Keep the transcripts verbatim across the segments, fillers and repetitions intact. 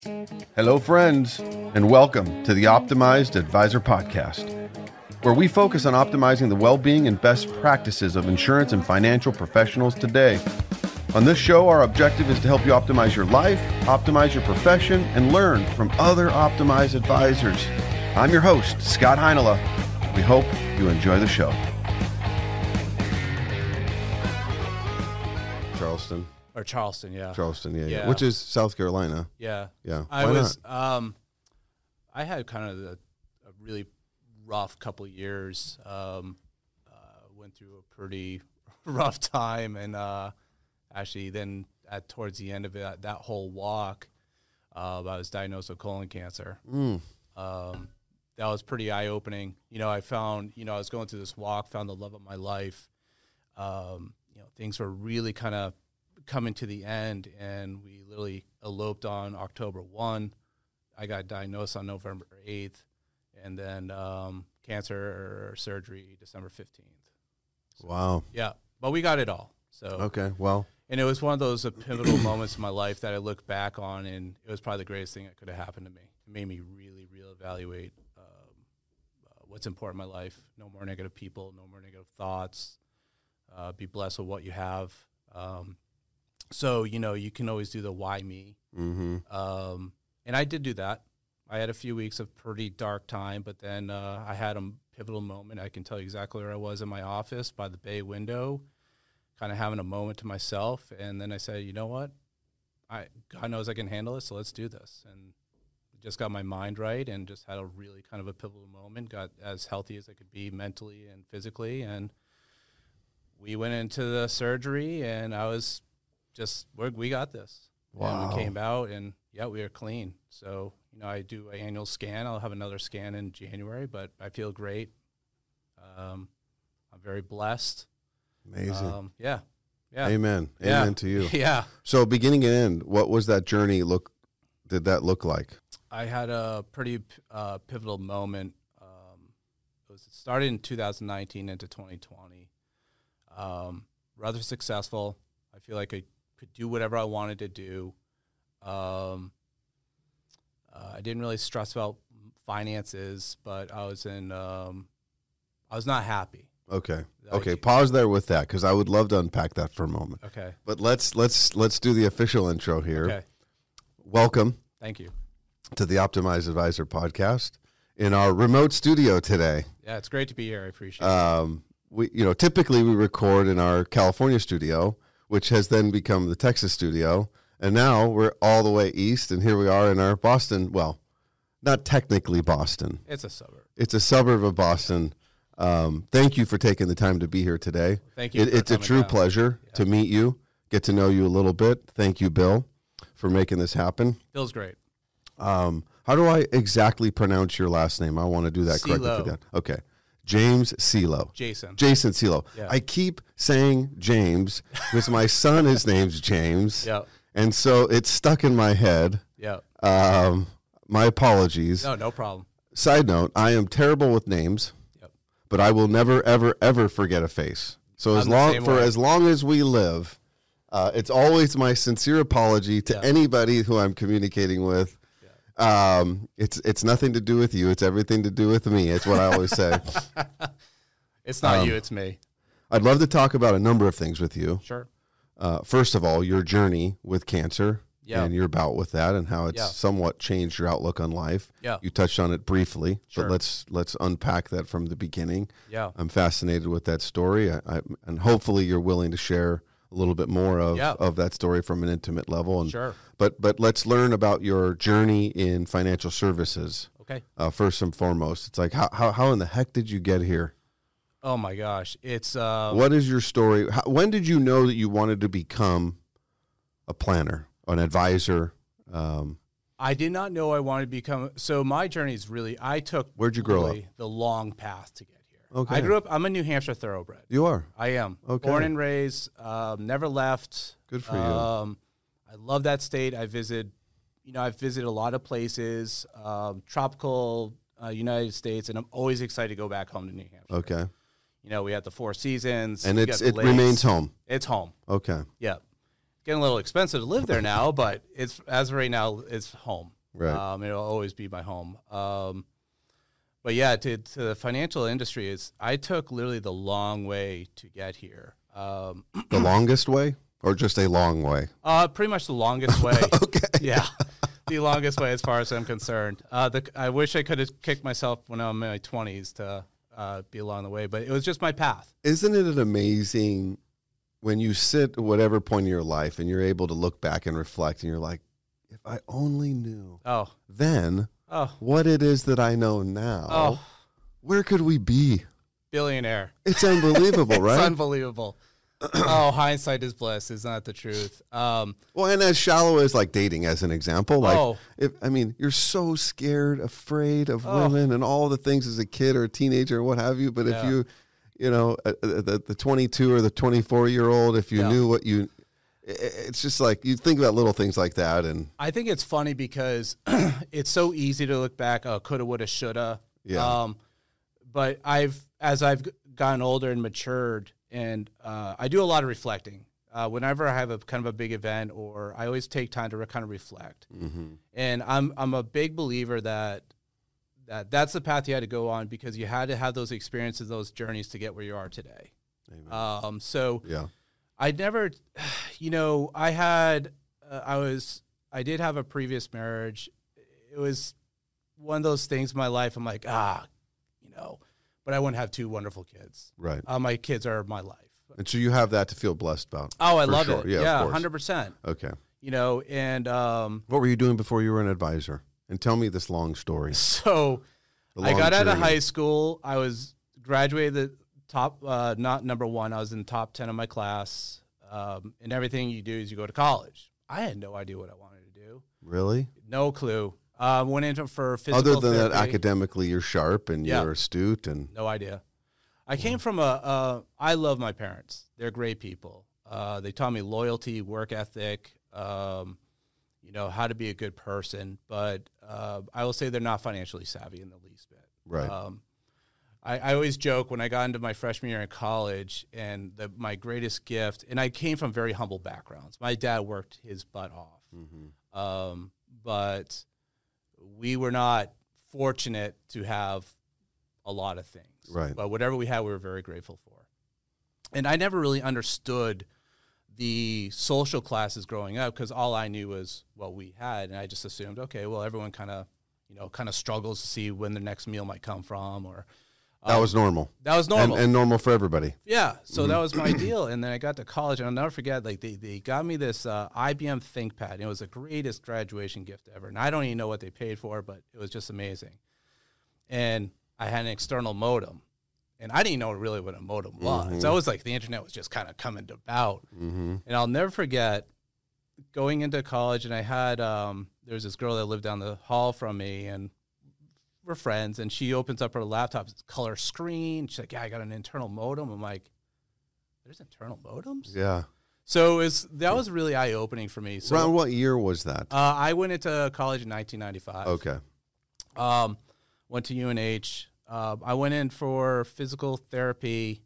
Hello, friends, and welcome to the Optimized Advisor Podcast, where we focus on optimizing the well-being and best practices of insurance and financial professionals today. On this show, our objective is to help you optimize your life, optimize your profession, and learn from other optimized advisors. I'm your host, Scott Heinela. We hope you enjoy the show. Charleston. Or Charleston, yeah. Charleston, yeah, yeah. Yeah. Which is South Carolina. Yeah. Yeah. I Why was, um, I had kind of a, a really rough couple of years. Um, uh, went through a pretty rough time, and uh, actually then at towards the end of it, that whole walk, uh, I was diagnosed with colon cancer. Mm. Um, that was pretty eye-opening. You know, I found, you know, I was going through this walk, found the love of my life. Um, you know, things were really kind of coming to the end, and we literally eloped on October first. I got diagnosed on November eighth, and then um, cancer surgery December fifteenth. So, Wow. Yeah, but we got it all. So Okay, well. And it was one of those uh, pivotal moments in my life that I look back on, and it was probably the greatest thing that could have happened to me. It made me really reevaluate um, uh, what's important in my life. No more negative people, no more negative thoughts. Uh, be blessed with what you have. Um, So, you know, you can always do the why me. Mm-hmm. Um, and I did do that. I had a few weeks of pretty dark time, but then uh, I had a pivotal moment. I can tell you exactly where I was in my office by the bay window, kind of having a moment to myself. And then I said, you know what? I God knows I can handle it, so let's do this. And just got my mind right and just had a really kind of a pivotal moment, got as healthy as I could be mentally and physically. And we went into the surgery, and I was just, we're, we got this. Wow. And we came out, and, yeah, we are clean. So, you know, I do an annual scan. I'll have another scan in January, but I feel great. Um, I'm very blessed. Amazing. Um, yeah. Yeah. Amen. Yeah. Amen to you. Yeah. So beginning and end, what was that journey look, did that look like? I had a pretty uh, pivotal moment. Um, it was it started in two thousand nineteen into twenty twenty. Um, rather successful. I feel like I could do whatever I wanted to do. Um, uh, I didn't really stress about finances, but I was in. Um, I was not happy. Okay. Like- Okay. Pause there with that, because I would love to unpack that for a moment. Okay. But let's let's let's do the official intro here. Okay. Welcome Thank you. to the Optimized Advisor Podcast in our remote studio today. Yeah, it's great to be here. I appreciate it. Um, we you know typically we record in our California studio, which has then become the Texas studio, and now we're all the way east, and here we are in our Boston. Well, not technically Boston. It's a suburb. It's a suburb of Boston. Um, thank you for taking the time to be here today. Thank you It, for it's a coming true down. pleasure Yeah. to meet you, get to know you a little bit. Thank you, Bill, for making this happen. Feels great. Um, how do I exactly pronounce your last name? I want to do that correctly for Celo. that. Okay. James Celo. Jason. Jason Celo. Yeah. I keep saying James because my son, his name's James. Yeah. And so it's stuck in my head. Yeah. Um, my apologies. No, no problem. Side note, I am terrible with names, Yep. but I will never, ever, ever forget a face. So as I'm the long same for way. as long as we live, uh, it's always my sincere apology to Yeah. anybody who I'm communicating with. Um, it's it's nothing to do with you. It's everything to do with me. It's what I always say. It's not Um, you, it's me. I'd love to talk about a number of things with you. Sure. Uh, first of all, your journey with cancer Yeah. and your bout with that, and how it's Yeah. somewhat changed your outlook on life. Yeah. You touched on it briefly, Sure. but let's let's unpack that from the beginning. Yeah. I'm fascinated with that story, I, I, and hopefully you're willing to share a little bit more of, Yeah. of that story from an intimate level. And, Sure. But but let's learn about your journey in financial services. Okay. Uh, first and foremost, it's like how, how how in the heck did you get here? Oh my gosh. It's uh What is your story? How, when did you know that you wanted to become a planner, an advisor? Um, I did not know I wanted to become so my journey is really I took Where'd you grow really the long path to get here. Okay. I grew up I'm a New Hampshire thoroughbred. you are I am. Okay. Born and raised, um, never left. Good for you. Um I love that state. I visited you know, I've visited a lot of places, um, tropical uh, United States, and I'm always excited to go back home to New Hampshire. okay, You know, we had the Four Seasons. and we it's got the it lakes. remains home. It's home. Okay, Yeah. getting a little expensive to live there now, but it's as of right now, it's home. Right. Um, it'll always be my home. Um, but yeah, to, to the financial industry, is I took literally the long way to get here. Um, the longest way, or just a long way? Uh, pretty much the longest way. Okay. Yeah, the longest way as far as I'm concerned. Uh, the, I wish I could have kicked myself when I'm in my twenties to uh, be along the way, but it was just my path. Isn't it amazing when you sit at whatever point in your life and you're able to look back and reflect and you're like, if I only knew Oh, then oh, what it is that I know now, oh, where could we be? billionaire. It's unbelievable, It's right? unbelievable. Oh, hindsight is bliss. Is not the truth. Um, Well, and as shallow as like dating, as an example, like Oh. if I mean, you're so scared, afraid of Oh. women and all the things as a kid or a teenager or what have you. But if Yeah. you, you know, uh, uh, the the twenty-two or the twenty-four year old, if you Yeah. knew what you, i- it's just like you think about little things like that, and I think it's funny because it's so easy to look back. Oh, coulda, woulda, shoulda. Yeah. Um, but I've as I've gotten older and matured, and uh, I do a lot of reflecting. Uh, whenever I have a kind of a big event, or I always take time to re- kind of reflect. mm-hmm. And I'm I'm a big believer that that that's the path you had to go on because you had to have those experiences, those journeys to get where you are today. Amen. Um, so yeah, I never, you know, I had, uh, I was, I did have a previous marriage. It was one of those things in my life. I'm like, ah, you know, but I wouldn't have two wonderful kids. right. Uh, my kids are my life. And so you have that to feel blessed about. Oh, I For love sure. it. Yeah, of Yeah, course. one hundred percent. Okay. You know, and um, What were you doing before you were an advisor? And tell me this long story. so The I long got out of journey. high school. I was graduated the top, uh, not number one. I was in the top ten of my class. Um, and everything you do is you go to college. I had no idea what I wanted to do. Really? No clue. Uh, went into for physical Other than therapy. that, academically, you're sharp and Yeah. you're astute, and No idea. I came from a, uh, I love my parents. They're great people. Uh, they taught me loyalty, work ethic, um, you know, how to be a good person. But uh, I will say they're not financially savvy in the least bit. right. Um, I, I always joke when I got into my freshman year in college, and the, my greatest gift, and I came from very humble backgrounds. My dad worked his butt off, mm-hmm. um, but we were not fortunate to have a lot of things. Right. But whatever we had, we were very grateful for. And I never really understood the social classes growing up because all I knew was what we had, and I just assumed, okay, well, everyone kind of, you know, kind of struggles to see when their next meal might come from, or That um, was normal. that was normal. And, and normal for everybody. Yeah, so Mm-hmm. that was my deal. And then I got to college, and I'll never forget, like, they, they got me this uh, I B M ThinkPad. And it was the greatest graduation gift ever. And I don't even know what they paid for, but it was just amazing. And I had an external modem. And I didn't know really what a modem was. Mhm. So it was like the internet was just kind of coming about. Mm-hmm. And I'll never forget going into college, and I had, um, there was this girl that lived down the hall from me, and we're friends, and she opens up her laptop, it's color screen. She's like, yeah, I got an internal modem. I'm like, there's internal modems? Yeah. So it was, that was really eye-opening for me. So Around what year was that? uh, I went into college in nineteen ninety-five. Okay. Um, went to U N H. Uh, I went in for physical therapy.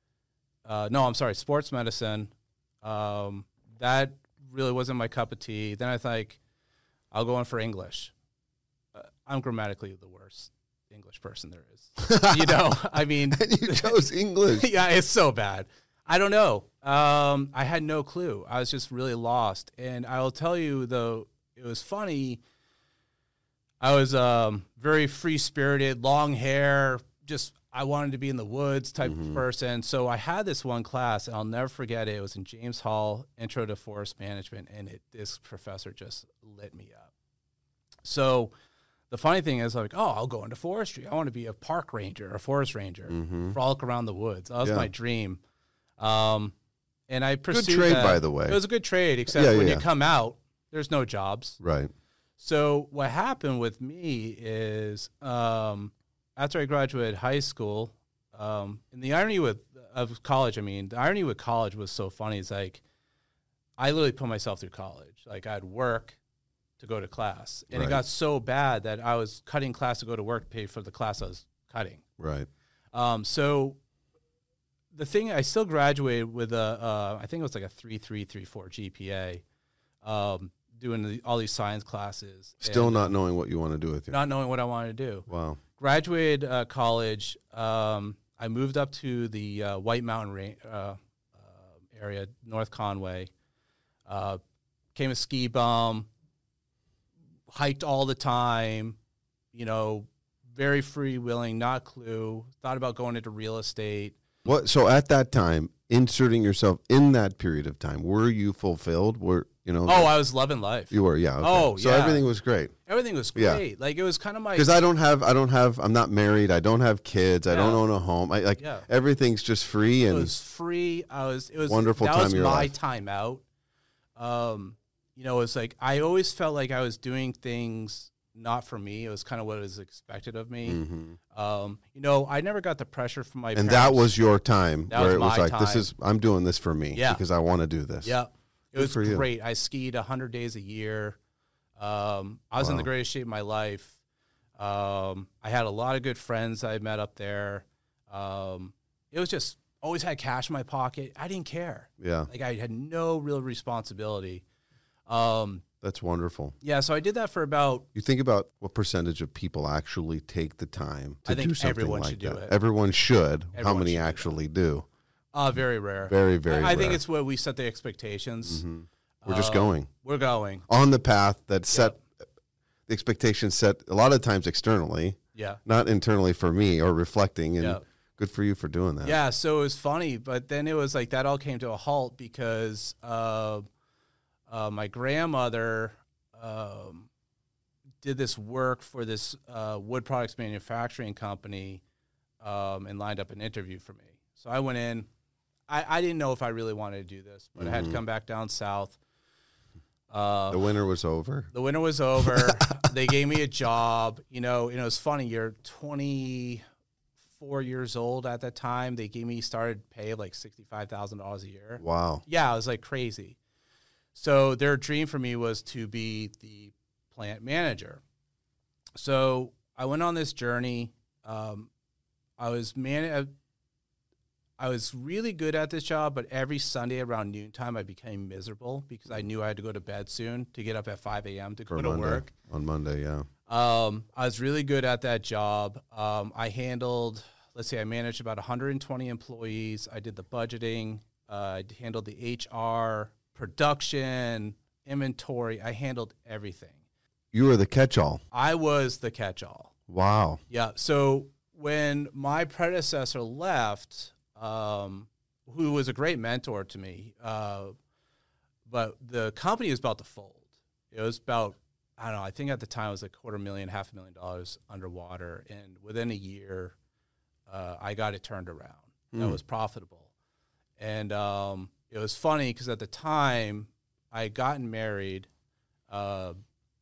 Uh, no, I'm sorry, sports medicine. Um, that really wasn't my cup of tea. Then I was like, I'll go in for English. Uh, I'm grammatically the worst English person there is. You know, I mean, And you chose English. yeah, it's so bad. I don't know. Um, I had no clue. I was just really lost. And I will tell you, though, it was funny. I was um, very free-spirited, long hair, just I wanted to be in the woods type Mhm. of person. So I had this one class, and I'll never forget it. It was in James Hall, Intro to Forest Management, and it, this professor just lit me up. So the funny thing is, like, oh, I'll go into forestry. I want to be a park ranger, a forest ranger, Mhm. frolic around the woods. That was Yeah. my dream. Um, and I pursued trade, that. by the way. It was a good trade, except Yeah, when yeah, you yeah. come out, there's no jobs. Right. So what happened with me is um, after I graduated high school, um, and the irony with of college, I mean, the irony with college was so funny. It's like I literally put myself through college. Like I'd work to go to class, and Right. it got so bad that I was cutting class to go to work to pay for the class I was cutting. Right. Um, so the thing, I still graduated with a, uh, I think it was like a three point three three four G P A, um, doing the, all these science classes. Still and, not knowing what you want to do with it. Not knowing what I wanted to do. Wow. Graduated uh, college. Um, I moved up to the uh, White Mountain Range, uh, uh, area, North Conway. Uh, became a ski bum. Hiked all the time. You know, very freewheeling, not clue. Thought about going into real estate. What? So at that time, inserting yourself in that period of time, were you fulfilled? Were you know? Oh, I was loving life. You were, yeah. Okay. Oh, so yeah. everything was great. Everything was Yeah. great. Like it was kind of my Because I don't have, I don't have, I'm not married. I don't have kids. I Yeah. don't own a home. I like Yeah. everything's just free it and was free. I was it was Wonderful that time was of your my life. time out. Um, you know, it's like I always felt like I was doing things not for me. It was kind of what was expected of me. Mhm. Um, you know, I never got the pressure from my and parents. that was your time That where was it was my like, this time. is, I'm doing this for me Yeah. because I want to do this. Yeah. It Good was for you. great. I skied one hundred days a year. Um, I was in the Wow. greatest shape of my life. Um, I had a lot of good friends I met up there. Um, it was just always had cash in my pocket. I didn't care. Yeah. Like I had no real responsibility. Um, That's wonderful. yeah, so I did that for about You think about what percentage of people actually take the time to I think do something everyone like should do that. it. Everyone should. How Everyone many should do that. actually do? uh, very rare. Very, very I, I think rare. it's where we set the expectations. Mhm. We're just Uh, going We're going. on the path that set the expectations set a lot of times externally, Yeah. not internally for me or reflecting. And Yeah. good for you for doing that. Yeah, so it was funny, but then it was like that all came to a halt because uh, uh, my grandmother um, did this work for this uh, wood products manufacturing company um, and lined up an interview for me. So I went in. I, I didn't know if I really wanted to do this, but I had to come back down south. Uh, The winter was over. the winter was over. They gave me a job, you know, and it was funny. You're twenty-four years old at that time. They gave me started pay of like sixty-five thousand dollars a year. Wow. Yeah, it was like crazy. So their dream for me was to be the plant manager. So I went on this journey. Um, I was man. I was really good at this job, but every Sunday around noontime, I became miserable because I knew I had to go to bed soon to get up at five a.m. to For go to Monday. work. On Monday, yeah. Um, I was really good at that job. Um, I handled, let's say I managed about one hundred twenty employees. I did the budgeting. Uh, I handled the H R, production, inventory. I handled everything. You were the catch-all. I was the catch-all. Wow. Yeah. So when my predecessor left, um, who was a great mentor to me, uh, but the company was about to fold. It was about, I don't know, I think at the time it was a quarter million, half a million dollars underwater. And within a year, uh, I got it turned around. That Mm. was profitable. And um, it was funny because at the time I had gotten married, uh,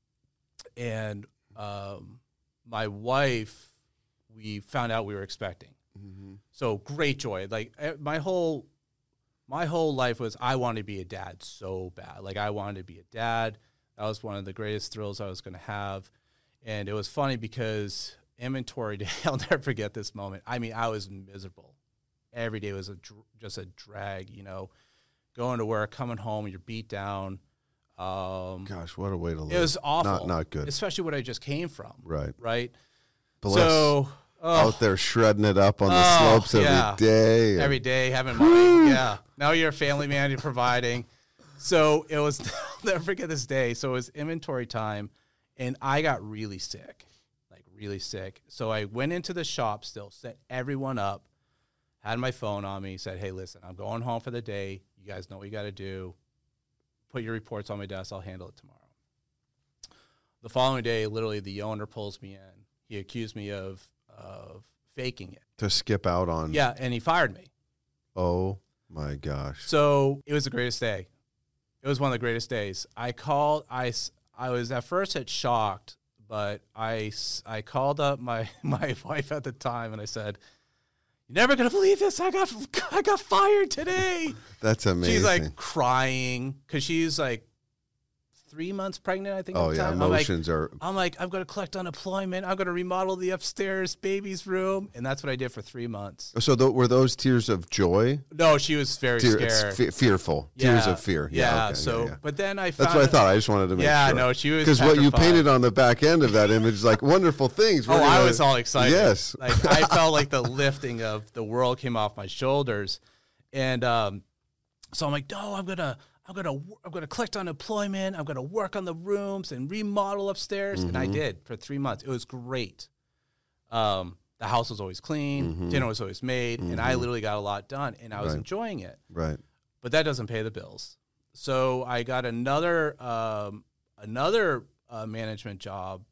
and um, my wife, we found out we were expecting. Mm-hmm. So great joy. Like eh, my whole, my whole life was I wanted to be a dad so bad. Like I wanted to be a dad. That was one of the greatest thrills I was going to have. And it was funny because inventory day, I'll never forget this moment. I mean, I was miserable. Every day was a dr- just a drag, you know, going to work, coming home, you're beat down. Um, Gosh, what a way to live. it was awful. Not, not good. Especially what I just came from. Right. Right. Bliss. So oh, Out there shredding it up on the Oh, slopes every yeah. day. and- every day having money. Yeah. Now you're a family man, you're providing. So it was, I'll never forget this day. So it was inventory time and I got really sick, like really sick. So I went into the shop still, set everyone up, had my phone on me, said, hey, listen, I'm going home for the day. You guys know what you got to do. Put your reports on my desk. I'll handle it tomorrow. The following day, literally the owner pulls me in. He accused me of, of faking it. To skip out on. Yeah. And he fired me. Oh, my gosh. So it was the greatest day. It was one of the greatest days. I called, I, s- I was at first at shocked, but I, s- I called up my, my wife at the time and I said, you're never going to believe this. I got, I got fired today. That's amazing. She's like crying because she's like three months pregnant, I think. Oh, at the yeah. time. Emotions I'm are. like, I'm like, I'm going to collect unemployment. I'm going to remodel the upstairs baby's room. And that's what I did for three months. So th- were those tears of joy? No, she was very Tear, scared. it's fe- fearful. Yeah. Tears of fear. Yeah. Yeah. okay, so, yeah, yeah. but then I found. That's what I thought. I just wanted to make yeah, sure. no, she was. Because what you petrified. painted on the back end of that image is like wonderful things. We're Oh, gonna, I was all excited. Yes. Like I felt like the lifting of the world came off my shoulders. And um, so I'm like, no, I'm going to. I'm gonna I'm gonna collect unemployment. I'm gonna work on the rooms and remodel upstairs, mm-hmm. and I did for three months. It was great. Um, the house was always clean, mm-hmm. dinner was always made, mm-hmm. and I literally got a lot done, and I was right. enjoying it. Right. But that doesn't pay the bills. So I got another um, another uh, management job,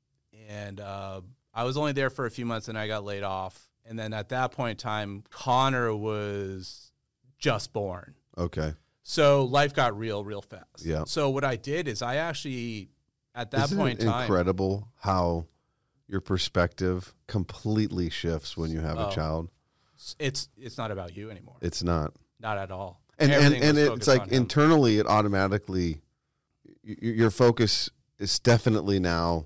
and uh, I was only there for a few months, and I got laid off. And then at that point in time, Connor was just born. Okay. So life got real, real fast. Yeah. So what I did is I actually, at that Isn't point it in time, incredible how your perspective completely shifts when you have oh, a child. It's it's not about you anymore. It's not. Not at all. And and, Everything and was it's focused like on him. internally, it automatically, y- your focus is definitely now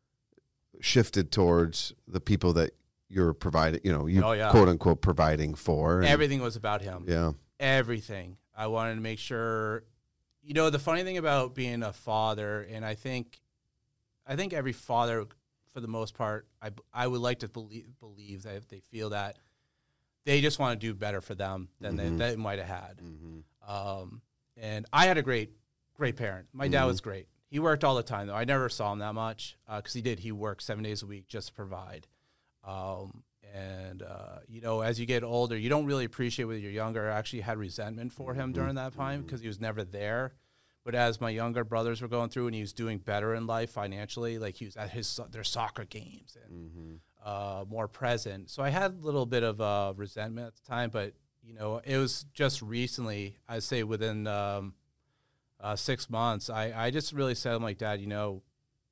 shifted towards the people that you're providing. You know, you Oh, yeah. quote unquote providing for. And, Everything was about him. Yeah. Everything. I wanted to make sure, you know, the funny thing about being a father, and I think, I think every father, for the most part, I, I would like to believe, believe that if they feel that, they just want to do better for them than mm-hmm. they, they might have had. Mm-hmm. Um, and I had a great, great parent. My dad mm-hmm. was great. He worked all the time, though. I never saw him that much because uh, he did. He worked seven days a week just to provide. Um, And, uh, you know, as you get older, you don't really appreciate when you're younger. I actually had resentment for him during that time because he was never there. But as my younger brothers were going through and he was doing better in life financially, like he was at his their soccer games and Mm-hmm. uh, more present. So I had a little bit of uh, resentment at the time. But, you know, it was just recently, I'd say within um, uh, six months, I, I just really said, I'm like, Dad, you know,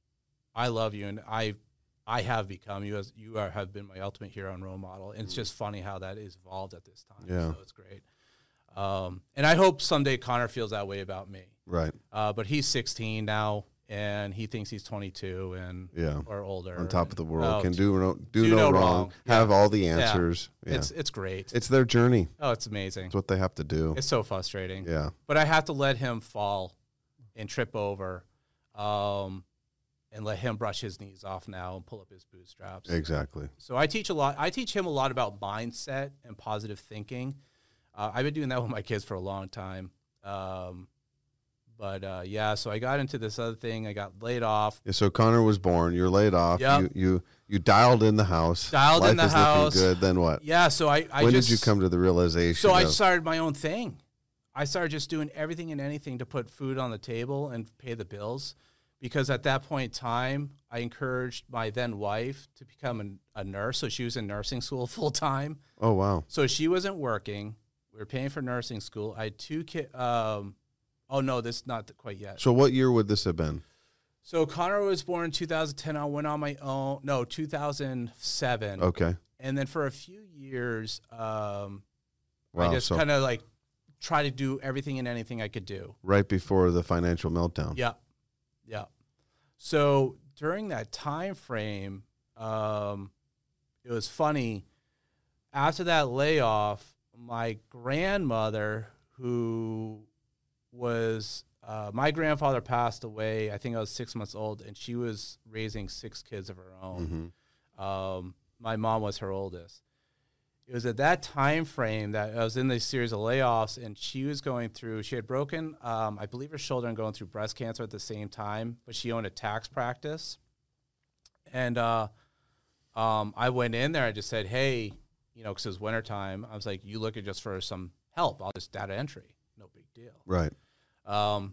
I love you and I I have become you as you are have been my ultimate hero and role model, and it's just funny how that is evolved at this time. Yeah. So it's great, um, and I hope someday Connor feels that way about me. Right. Uh, but he's sixteen now, and he thinks he's twenty-two and Yeah. or older. On top and, of the world, oh, can do no do, do no, no wrong, wrong. have Yeah. all the answers. Yeah. Yeah. It's it's great. It's their journey. Oh, it's amazing. It's what they have to do. It's so frustrating. Yeah. But I have to let him fall and trip over. Um, and let him brush his knees off now and pull up his bootstraps. Exactly. So I teach a lot. I teach him a lot about mindset and positive thinking. Uh, I've been doing that with my kids for a long time. Um, but uh, yeah, so I got into this other thing. I got laid off. Yeah, so Connor was born. You're laid off. Yep. You you you dialed in the house. Dialed Life in the is house. Looking good. Then what? Yeah, so I, I when just, did you come to the realization? So I of, started my own thing. I started just doing everything and anything to put food on the table and pay the bills. Because at that point in time, I encouraged my then wife to become an, a nurse. So she was in nursing school full time. Oh wow. So she wasn't working. We were paying for nursing school. I had two kids. Um, oh no, this is not quite yet. So what year would this have been? So Connor was born in two thousand ten. I went on my own. No, two thousand seven. Okay. And then for a few years, um, Wow. I just so kind of like try to do everything and anything I could do. right before the financial meltdown. Yeah. Yeah. So during that time frame, um, it was funny. After that layoff, my grandmother, who was uh, my grandfather passed away, I think I was six months old, and she was raising six kids of her own. Mm-hmm. Um, my mom was her oldest. It was at that time frame that I was in this series of layoffs, and she was going through, she had broken, um, I believe, her shoulder and going through breast cancer at the same time, but she owned a tax practice. And uh, um, I went in there, I just said, hey, you know, because it was wintertime, I was like, you looking just for some help? I'll just data entry. No big deal. Right. Um,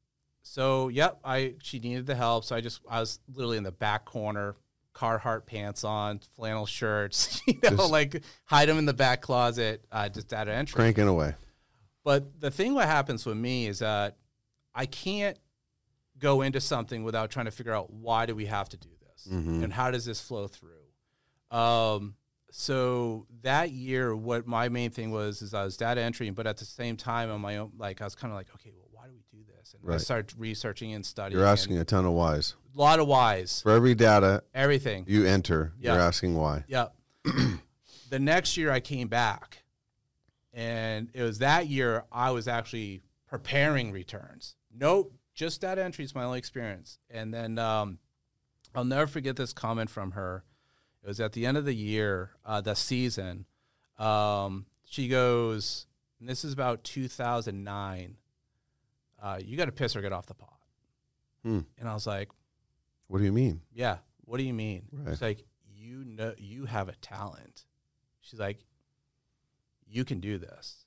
so, yep, I she needed the help, so I just, I was literally in the back corner, Carhartt pants on, flannel shirts, you know, just like hide them in the back closet, uh, just data entry. Cranking away. But the thing what happens with me is that I can't go into something without trying to figure out why do we have to do this Mm-hmm. and how does this flow through. Um, so that year, what my main thing was is I was data entering, but at the same time on my own, like I was kind of like, okay, well, why do we do this? whys. And right. I started researching and studying. You're asking a ton of whys. A lot of whys. For every data everything you enter, yep. you're asking why. Yep. The next year I came back, and it was that year I was actually preparing returns. No, just data entry is my only experience. And then um, I'll never forget this comment from her. It was at the end of the year, uh, the season. Um, she goes, and this is about two thousand nine, uh, you got to piss or get off the pot. Hmm. And I was like, what do you mean? Yeah, what do you mean? Right. It's like, you know, you have a talent. She's like, you can do this.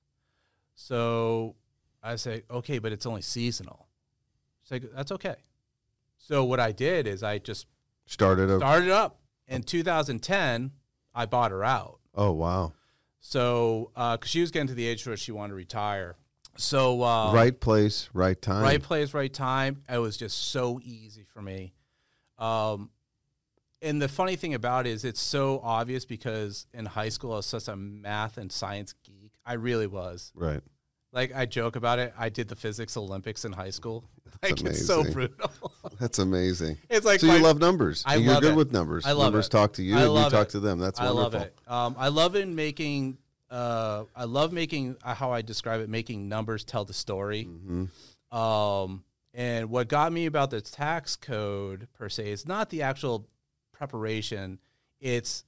So I say, okay, but it's only seasonal. She's like, that's okay. So what I did is I just started up. Started up. In two thousand ten, I bought her out. Oh, wow. So, because uh, she was getting to the age where she wanted to retire. So, uh, right place, right time. Right place, right time. It was just so easy for me. Um, and the funny thing about it is it's so obvious because in high school, I was such a math and science geek. I really was. Right. Like, I joke about it. I did the physics Olympics in high school. Like, That's it's so brutal. That's amazing. It's like so my, you love numbers. I You're love good it. with numbers. I love numbers it. talk to you, I and you love talk it. to them. That's I wonderful. love it. Um, I love in making. Uh, I love making uh, how I describe it, making numbers tell the story. Mm-hmm. Um, and what got me about the tax code per se is not the actual preparation. It's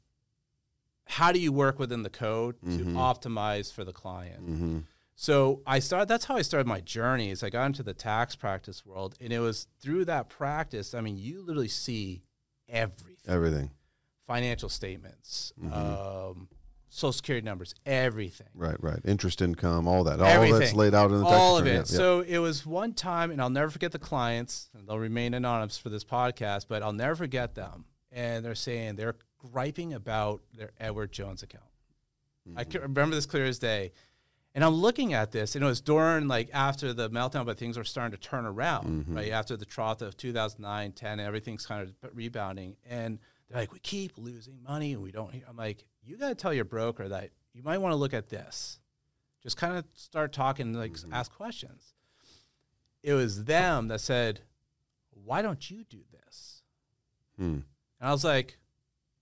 how do you work within the code mm-hmm. to optimize for the client. Mm-hmm. So I started, that's how I started my journey is I got into the tax practice world, and it was through that practice. I mean, you literally see everything, everything, financial statements, mm-hmm. um, Social Security numbers, everything. Right, right. Interest income, all that. Everything. All that's laid out in the tax All of return. it. Yep, So it was one time, and I'll never forget the clients, and they'll remain anonymous for this podcast, but I'll never forget them. And they're saying they're griping about their Edward Jones account. Mm-hmm. I can remember this clear as day. And I'm looking at this, and it was during, like, after the meltdown, but things were starting to turn around, mm-hmm. right? After the trough of two thousand nine, ten, and everything's kind of rebounding. And they're like, we keep losing money, and we don't hear. I'm like, you got to tell your broker that you might want to look at this. Just kind of start talking, like, mm-hmm. ask questions. It was them that said, why don't you do this? Hmm. And I was like,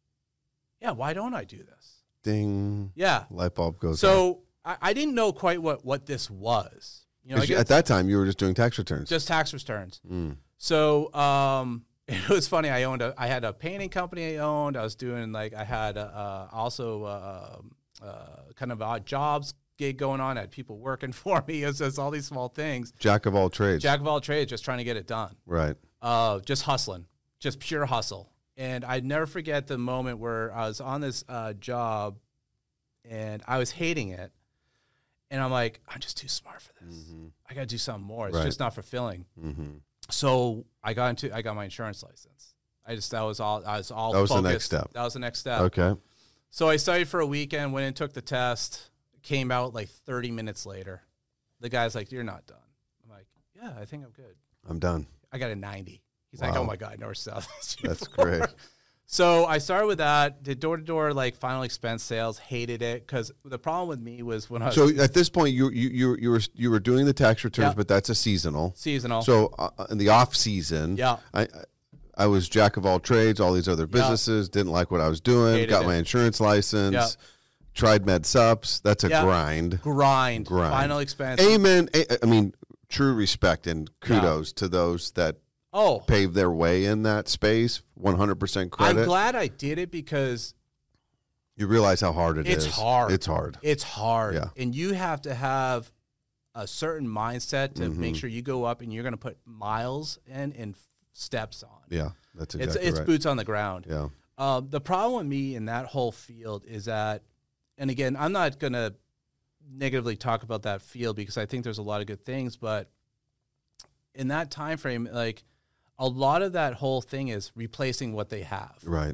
yeah, why don't I do this? Ding. Yeah. Light bulb goes so, on. I didn't know quite what, what this was. You know, I at that time, you were just doing tax returns. Just tax returns. Mm. So um, it was funny. I owned a, I had a painting company I owned. I was doing like, I had a, uh, also uh, uh, kind of odd jobs gig going on. I had people working for me. It was just all these small things. Jack of all trades. Jack of all trades, just trying to get it done. Right. Uh, just hustling, just pure hustle. And I'd never forget the moment where I was on this uh, job and I was hating it. And I'm like, I'm just too smart for this. Mm-hmm. I got to do something more. It's right. just not fulfilling. Mm-hmm. So I got into, I got my insurance license. I just, that was all, I was all That was focused. the next step. That was the next step. Okay. So I studied for a weekend, went and took the test, came out like thirty minutes later. The guy's like, you're not done. I'm like, yeah, I think I'm good. I'm done. I got a ninety. He's wow. like, oh my God, north south. That's great. So I started with that, did door-to-door, like, final expense sales, hated it, because the problem with me was when I was... So at this point, you you you, you were you were doing the tax returns, yep. but that's a seasonal. Seasonal. So uh, in the off-season, yeah. I I was jack of all trades, all these other businesses, yep. didn't like what I was doing, hated got it. my insurance license, yep. tried med sups. That's a yep. grind. Grind. Grind. Final expense. Amen. I mean, true respect and kudos yeah. to those that Oh, paved their way in that space. one hundred percent credit. I'm glad I did it because you realize how hard it it's is. It's hard. It's hard. It's hard. Yeah. And you have to have a certain mindset to mm-hmm. make sure you go up and you're going to put miles in and steps on. Yeah, that's exactly it's, it's right. boots on the ground. Yeah. Um, the problem with me in that whole field is that, and again, I'm not going to negatively talk about that field because I think there's a lot of good things, but in that time frame, like, a lot of that whole thing is replacing what they have. Right.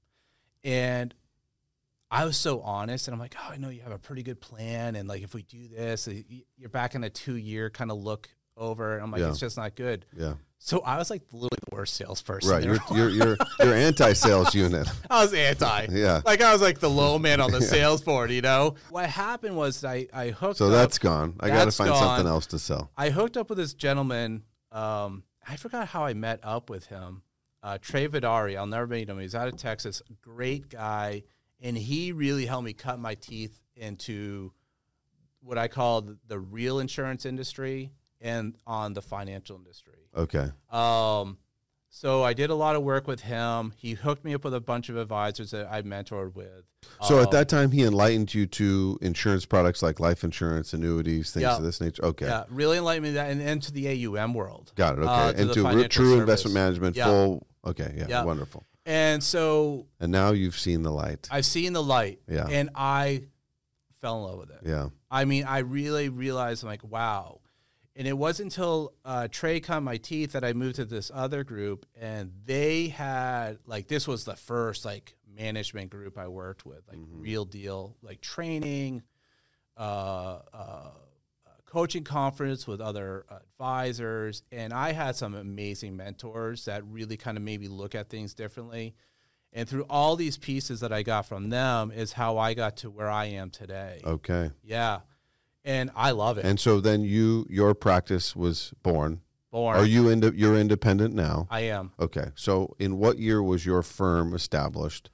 And I was so honest, and I'm like, oh, I know you have a pretty good plan, and, like, if we do this, you're back in a two-year kind of look over, and I'm like, yeah. it's just not good. Yeah. So I was, like, literally the worst salesperson. Right. You're, you're, you're, you're anti-sales unit. I was anti. Yeah. Like, I was, like, the low man on the yeah. sales board, you know? What happened was I, I hooked so up. So that's gone. I got to find gone. something else to sell. I hooked up with this gentleman um, I forgot how I met up with him. Uh, Trey Vidari, I'll never meet him. He's out of Texas, great guy, and he really helped me cut my teeth into what I call the, the real insurance industry and on the financial industry. Okay. Um, so I did a lot of work with him. He hooked me up with a bunch of advisors that I mentored with. So um, at that time, he enlightened you to insurance products like life insurance, annuities, things yeah, of this nature. Okay. Yeah, really enlightened me that and into the A U M world. Got it. Okay. Uh, to into the re- true service. investment management, yeah. full. Okay. Yeah, yeah. Wonderful. And so. And now you've seen the light. I've seen the light. Yeah. And I fell in love with it. Yeah. I mean, I really realized, I'm like, wow. And it wasn't until uh, Trey cut my teeth that I moved to this other group, and they had, like, this was the first, like, management group I worked with, like, mm-hmm. real deal, like, training, uh, uh, coaching conference with other advisors, and I had some amazing mentors that really kind of made me look at things differently. And through all these pieces that I got from them is how I got to where I am today. Okay. Yeah. And I love it. And so then you, your practice was born. Born. Are you ind- you're independent now? I am. Okay. So in what year was your firm established?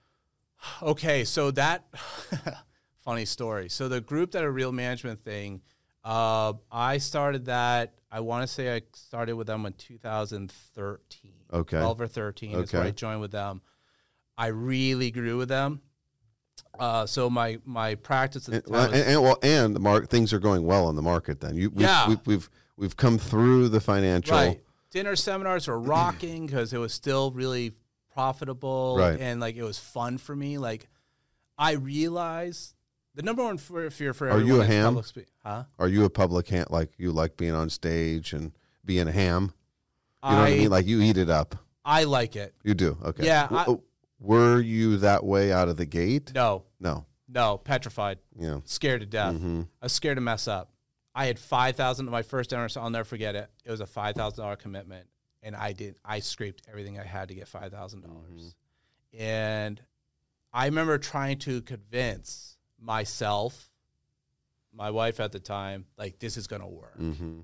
Okay. So that, funny story. So the group that a real management thing, uh, I started that, I want to say I started with them in two thousand thirteen. Okay. twelve or thirteen okay. is where I joined with them. I really grew with them. Uh, so my my practice at the and, time was, and, and well, and the market things are going well on the market. Then you, we've, yeah, we've, we've we've come through the financial. Right. Dinner seminars were rocking because it was still really profitable, right. and like it was fun for me. Like I realized the number one fear for are everyone you a is ham? public spe- huh? Are you a public ham? Like you like being on stage and being a ham? You know I, what I mean? Like you eat it up. I like it. You do. Okay. Yeah. W- I, were you that way out of the gate? No. No. No. Petrified. Yeah. Scared to death. Mm-hmm. I was scared to mess up. I had five thousand my first dinner, so I'll never forget it. It was a five thousand dollar commitment, and I did. I scraped everything I had to get five thousand mm-hmm. dollars, and I remember trying to convince myself, my wife at the time, like this is going to work. Mm-hmm.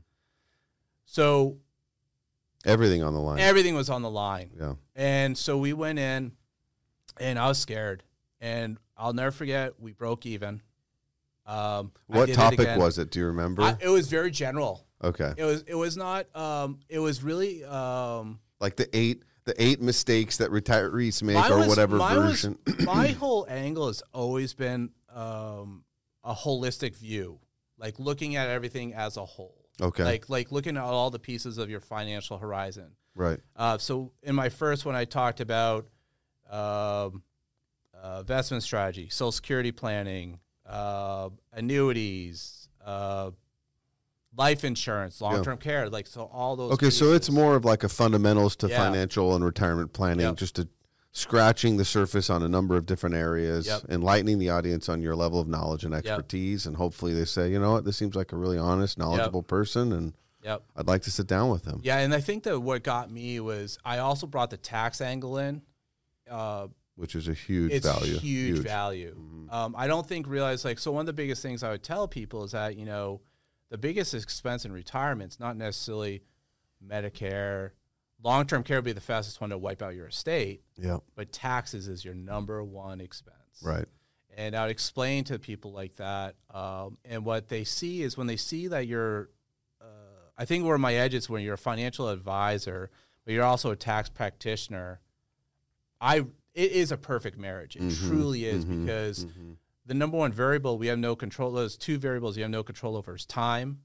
So everything on the line. Everything was on the line. Yeah. And so we went in, and I was scared. And I'll never forget, we broke even. Um, what topic it was it? Do you remember? I, it was very general. Okay. It was. It was not. Um, it was really um, like the eight, the eight mistakes that retirees make, or was, whatever version. Was, my whole angle has always been um, a holistic view, like looking at everything as a whole. Okay. Like like looking at all the pieces of your financial horizon. Right. Uh, so in my first one, I talked about um, uh, investment strategy, Social Security planning, uh, annuities, uh, life insurance, long-term yeah. care, like so all those. Okay, pieces. so it's more of like a fundamentals to yeah. financial and retirement planning, yep. just to scratching the surface on a number of different areas, yep. enlightening the audience on your level of knowledge and expertise, yep. and hopefully they say, you know what, this seems like a really honest, knowledgeable yep. person, and yep. I'd like to sit down with him. Yeah, and I think that what got me was I also brought the tax angle in. Uh, Which is a huge it's value. Huge, huge value. Mm-hmm. Um, I don't think realize like so one of the biggest things I would tell people is that, you know, the biggest expense in retirement is not necessarily Medicare. Long-term care would be the fastest one to wipe out your estate. Yeah. But taxes is your number one expense. Right. And I would explain to people like that. Um, and what they see is when they see that you're, uh, I think where my edge is when you're a financial advisor, but you're also a tax practitioner. I it is a perfect marriage. It mm-hmm, truly is mm-hmm, because mm-hmm. the number one variable we have no control. Those two variables you have no control over is time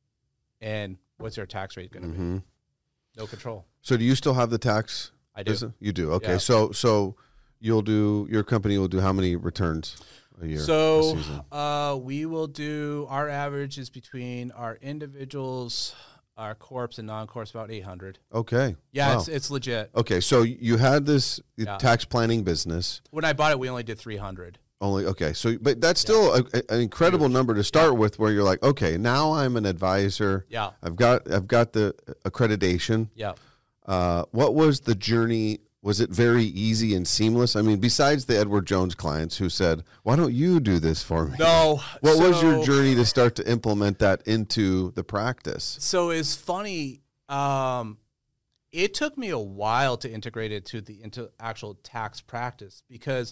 and what's your tax rate going to mm-hmm. be. No control. So do you still have the tax? I do. Business? You do. Okay. Yeah. So so you'll do your company will do how many returns a year? So uh, we will do our average is between our individuals, our corps and non-corps about eight hundred. Okay. Yeah, wow. it's it's legit. Okay, so you had this yeah. tax planning business. When I bought it, we only did three hundred. Only okay, so but that's still yeah. a, a, an incredible Huge. number to start yeah. with. Where you're like, okay, now I'm an advisor. Yeah, I've got I've got the accreditation. Yeah. Uh, what was the journey? Was it very easy and seamless? I mean, besides the Edward Jones clients who said, "Why don't you do this for me?" No. What so, was your journey to start to implement that into the practice? So it's funny. Um, it took me a while to integrate it to the into actual tax practice because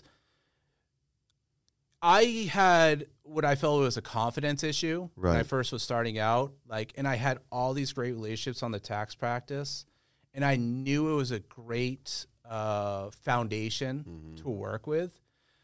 I had what I felt was a confidence issue right. when I first was starting out. Like, and I had all these great relationships on the tax practice, and I knew it was a great uh, foundation mm-hmm. to work with.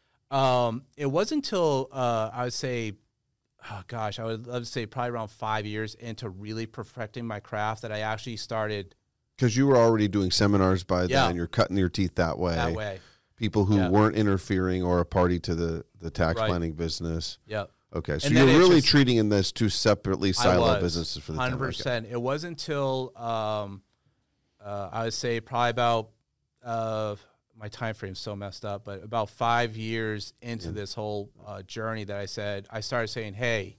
Um, it wasn't until uh, I would say, oh gosh, I would love to say probably around five years into really perfecting my craft that I actually started. Because you were already doing seminars by yeah. then, you're cutting your teeth that way. That way. People who yeah. weren't interfering or a party to the, the tax right. planning business. Yep. Okay, so and you're really just, treating them as two separately siloed businesses for the one hundred percent. Okay. It wasn't until, um, uh, I would say probably about, uh, my time frame's so messed up, but about five years into yeah. this whole uh, journey that I said, I started saying, hey,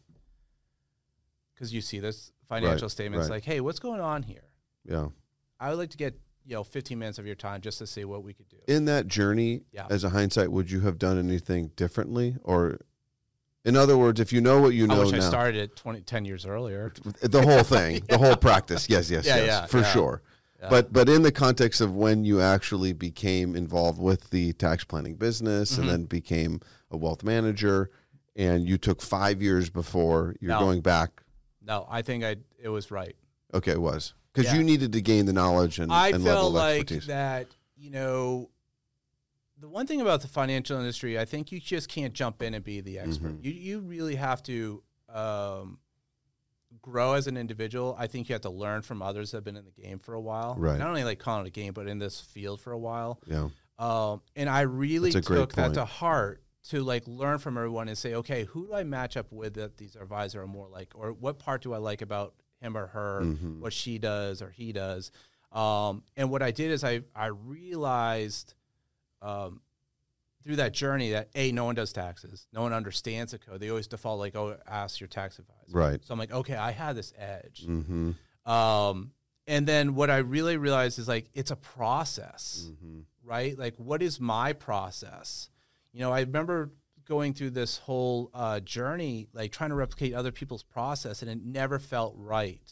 because you see this financial right, statements right. like, hey, what's going on here? Yeah. I would like to get, you know, fifteen minutes of your time just to see what we could do. In that journey, yeah. as a hindsight, would you have done anything differently? Or, in other words, if you know what you know I wish now. I started it twenty, ten years earlier. The whole thing, yeah. the whole practice. Yes, yes, yeah, yes, yeah, for yeah. sure. Yeah. But but in the context of when you actually became involved with the tax planning business mm-hmm. and then became a wealth manager, and you took five years before you're no. going back. No, I think I it was right. Okay, it was. Because yeah. you needed to gain the knowledge and, I and level felt of like expertise. that, you know, the one thing about the financial industry, I think you just can't jump in and be the expert. Mm-hmm. You you really have to um, grow as an individual. I think you have to learn from others that have been in the game for a while. Right. Not only like calling it a game, but in this field for a while. Yeah. Um, and I really took that point. to heart to like learn from everyone and say, okay, who do I match up with that these advisors are more like, or what part do I like about him or her, mm-hmm. what she does or he does. Um, and what I did is I, I realized um, through that journey that, A, no one does taxes. No one understands the code. They always default like, oh, ask your tax advisor. Right. So I'm like, okay, I had this edge. Mm-hmm. Um, and then what I really realized is like, it's a process, mm-hmm. right? Like, what is my process? You know, I remember going through this whole uh, journey, like trying to replicate other people's process, and it never felt right.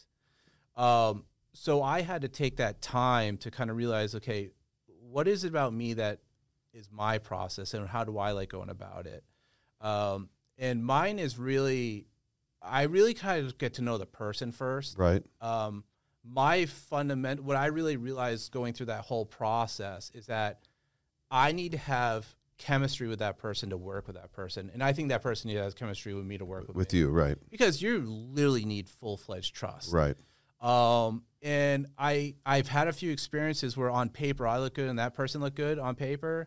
Um, so I had to take that time to kind of realize, okay, what is it about me that is my process, and how do I like going about it? Um, and mine is really, I really kind of get to know the person first. Right. Um, my fundamental, what I really realized going through that whole process is that I need to have chemistry with that person to work with that person. And I think that person needs to have chemistry with me to work with With me. you, right. Because you literally need full-fledged trust. Right. Um, and I, I've had a few experiences where on paper I look good and that person looked good on paper.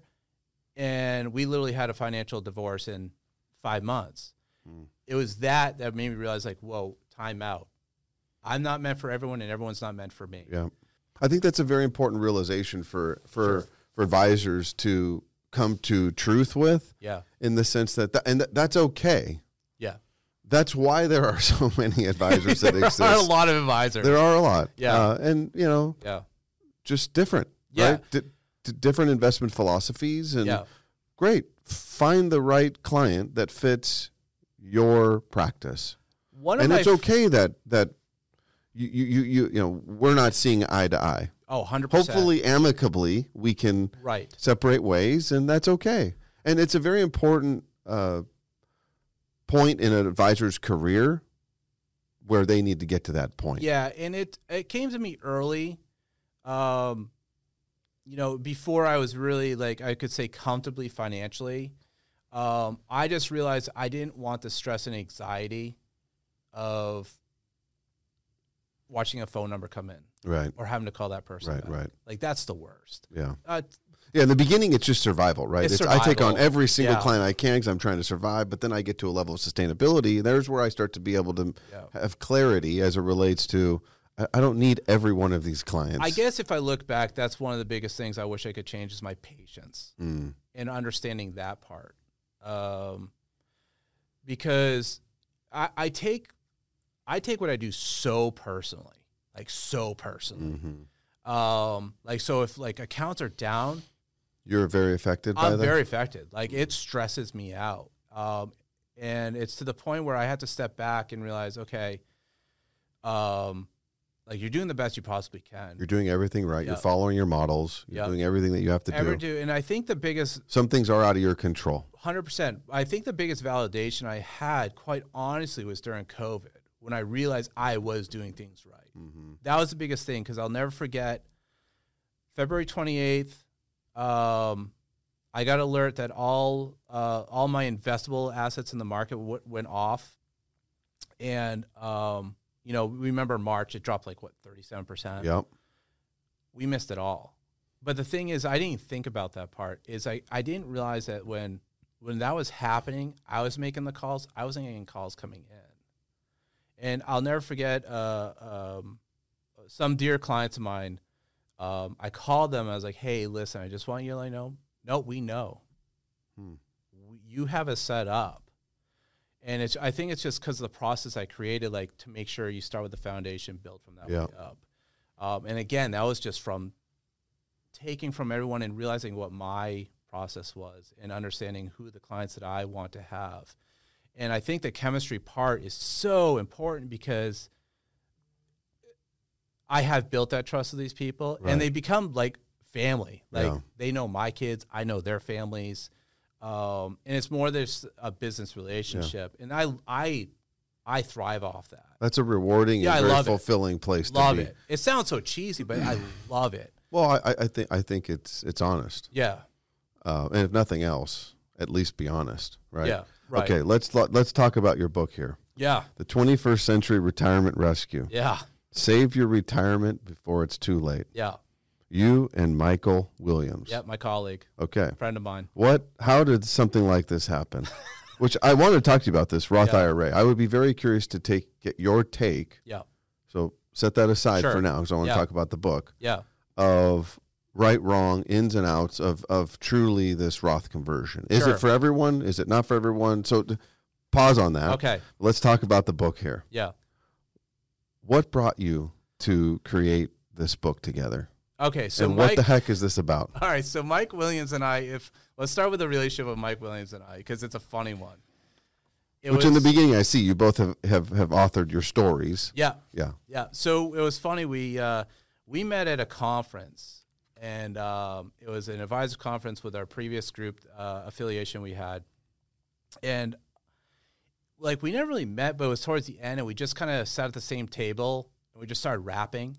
And we literally had a financial divorce in five months. Mm. It was that that made me realize, like, whoa, time out. I'm not meant for everyone, and everyone's not meant for me. Yeah. I think that's a very important realization for, for, Sure. for advisors to come to truth with. Yeah. In the sense that, th- and th- that's okay. Yeah. That's why there are so many advisors that exist. There are a lot of advisors. There are a lot. Yeah. Uh, and, you know, yeah. just different. Yeah. Right? D- d- different investment philosophies. And yeah. great. Find the right client that fits your practice. One of and my it's okay that, that you, you, you, you, you know, we're not seeing eye to eye. Oh, one hundred percent. Hopefully, amicably, we can right. separate ways, and that's okay. And it's a very important uh, point in an advisor's career where they need to get to that point. Yeah, and it it came to me early, um, you know, before I was really, like, I could say comfortably financially. Um, I just realized I didn't want the stress and anxiety of watching a phone number come in. Right. Or having to call that person Right, back. right. Like, that's the worst. Yeah. Uh, yeah, in the beginning, it's just survival, right? It's I take on survival. every single Yeah. client I can because I'm trying to survive, but then I get to a level of sustainability. There's where I start to be able to Yeah. have clarity as it relates to, I I don't need every one of these clients. I guess if I look back, that's one of the biggest things I wish I could change is my patience Mm. and understanding that part. Um, because I, I take I take what I do so personally, like so personally. Mm-hmm. Um, like, so if like accounts are down, You're very affected by I'm that? very affected. Like, it stresses me out. Um, and it's to the point where I had to step back and realize, okay, um, like you're doing the best you possibly can. You're doing everything right. Yep. You're following your models. You're Yep. doing everything that you have to Ever do. do. And I think the biggest, Some things are out of your control. one hundred percent, I think the biggest validation I had, quite honestly, was during COVID when I realized I was doing things right. Mm-hmm. That was the biggest thing, because I'll never forget February twenty-eighth, um, I got alert that all uh, all my investable assets in the market w- went off. And, um, you know, remember March, it dropped like, what, thirty-seven percent? Yep. We missed it all. But the thing is, I didn't think about that part, is I, I didn't realize that when when that was happening, I was making the calls, I wasn't getting calls coming in. And I'll never forget uh, um, some dear clients of mine, um, I called them, I was like, hey, listen, I just want you to let you know, no, we know. Hmm. You have it set up. And it's, I think it's just because of the process I created, like to make sure you start with the foundation, build from that yeah. way up. Um, and again, that was just from taking from everyone and realizing what my process was and understanding who the clients that I want to have. And I think the chemistry part is so important, because I have built that trust with these people, right. and they become like family. Like yeah. they know my kids, I know their families. Um, and it's more there's a business relationship. Yeah. And I, I, I thrive off that. That's a rewarding yeah, and I very love fulfilling it. place love to be. It. It sounds so cheesy, but I love it. Well, I, I think I think it's it's honest. Yeah. Uh, and if nothing else, at least be honest, right? Yeah. Right. Okay, let's let's talk about your book here. Yeah. The twenty-first Century Retirement Rescue. Yeah. Save your retirement before it's too late. Yeah. You and Michael Williams. Yeah, my colleague. Okay. Friend of mine. What? How did something like this happen? Which I wanted to talk to you about this Roth yeah. I R A. I would be very curious to take get your take. Yeah. So set that aside sure. for now, because I want yeah. to talk about the book. Yeah. Of right, wrong, ins and outs of of truly this Roth conversion. Is sure. it for everyone? Is it not for everyone? So t- pause on that. Okay. Let's talk about the book here. Yeah. What brought you to create this book together? Okay, so and Mike, what the heck is this about? All right, so Mike Williams and I, if let's start with the relationship of Mike Williams and I, because it's a funny one. It Which was, in the beginning, I see you both have, have, have authored your stories. Yeah, yeah, yeah. So it was funny. We uh, we met at a conference, and um, it was an advisor conference with our previous group uh, affiliation we had, and like we never really met, but it was towards the end, and we just kind of sat at the same table, and we just started rapping,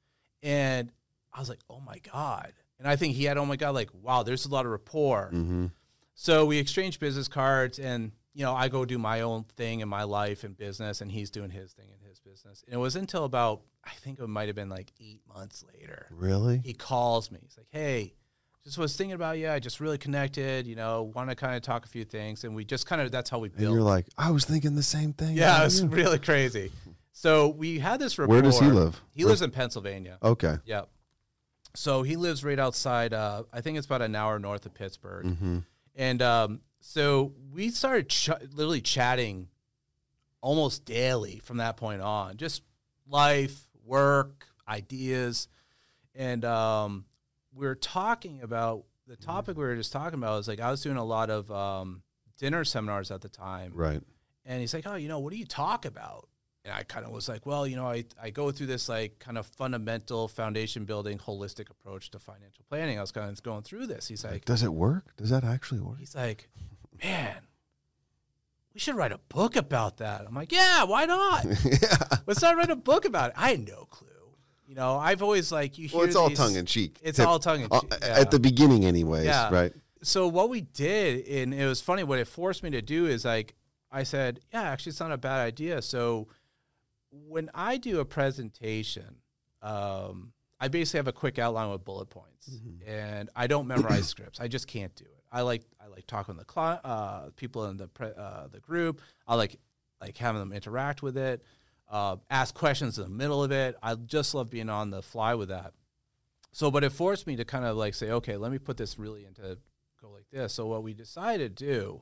and I was like, oh, my God. And I think he had, oh, my God, like, wow, there's a lot of rapport. Mm-hmm. So we exchanged business cards, and, you know, I go do my own thing in my life and business, and he's doing his thing in his business. And it was until about, I think it might have been like eight months later. Really? He calls me. He's like, hey, just was thinking about you. I just really connected, you know, want to kind of talk a few things. And we just kind of, that's how we built. And you're like, I was thinking the same thing. Yeah, it was you. really crazy. So we had this rapport. Where does he live? He Where? lives in Pennsylvania. Okay. Yeah. So he lives right outside, uh, I think it's about an hour north of Pittsburgh. Mm-hmm. And um, so we started ch- literally chatting almost daily from that point on. Just life, work, ideas. And um, we were talking about, the topic we were just talking about was like, I was doing a lot of um, dinner seminars at the time. Right. And he's like, oh, you know, what do you talk about? And I kind of was like, well, you know, I, I go through this like kind of fundamental foundation building, holistic approach to financial planning. I was kind of going through this. He's like, does it work? Does that actually work? He's like, man, we should write a book about that. I'm like, yeah, why not? yeah. Let's not write a book about it. I had no clue. You know, I've always like, you hear Well, it's all these, tongue in cheek. It's Tip, all tongue in cheek. uh, yeah. At the beginning anyways, yeah. right? So what we did, and it was funny, what it forced me to do is like, I said, yeah, actually it's not a bad idea. So when I do a presentation, um, I basically have a quick outline with bullet points, mm-hmm. and I don't memorize scripts. I just can't do it. I like I like talking to the cli- uh, people in the pre- uh, the group. I like like having them interact with it, uh, ask questions in the middle of it. I just love being on the fly with that. So, but it forced me to kind of like say, okay, let me put this really into go like this. So what we decided to do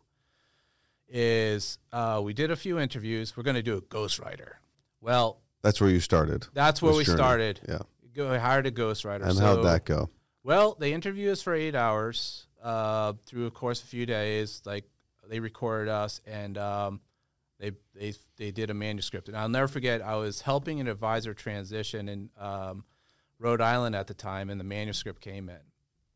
is uh, we did a few interviews. We're going to do a ghostwriter. Well, that's where you started. That's where we journey. started. Yeah. Go, we hired a ghostwriter. And so, how'd that go? Well, they interviewed us for eight hours uh, through, of course, a few days. Like, they recorded us, and um, They they they did a manuscript, and I'll never forget. I was helping an advisor transition in um, Rhode Island at the time, and the manuscript came in.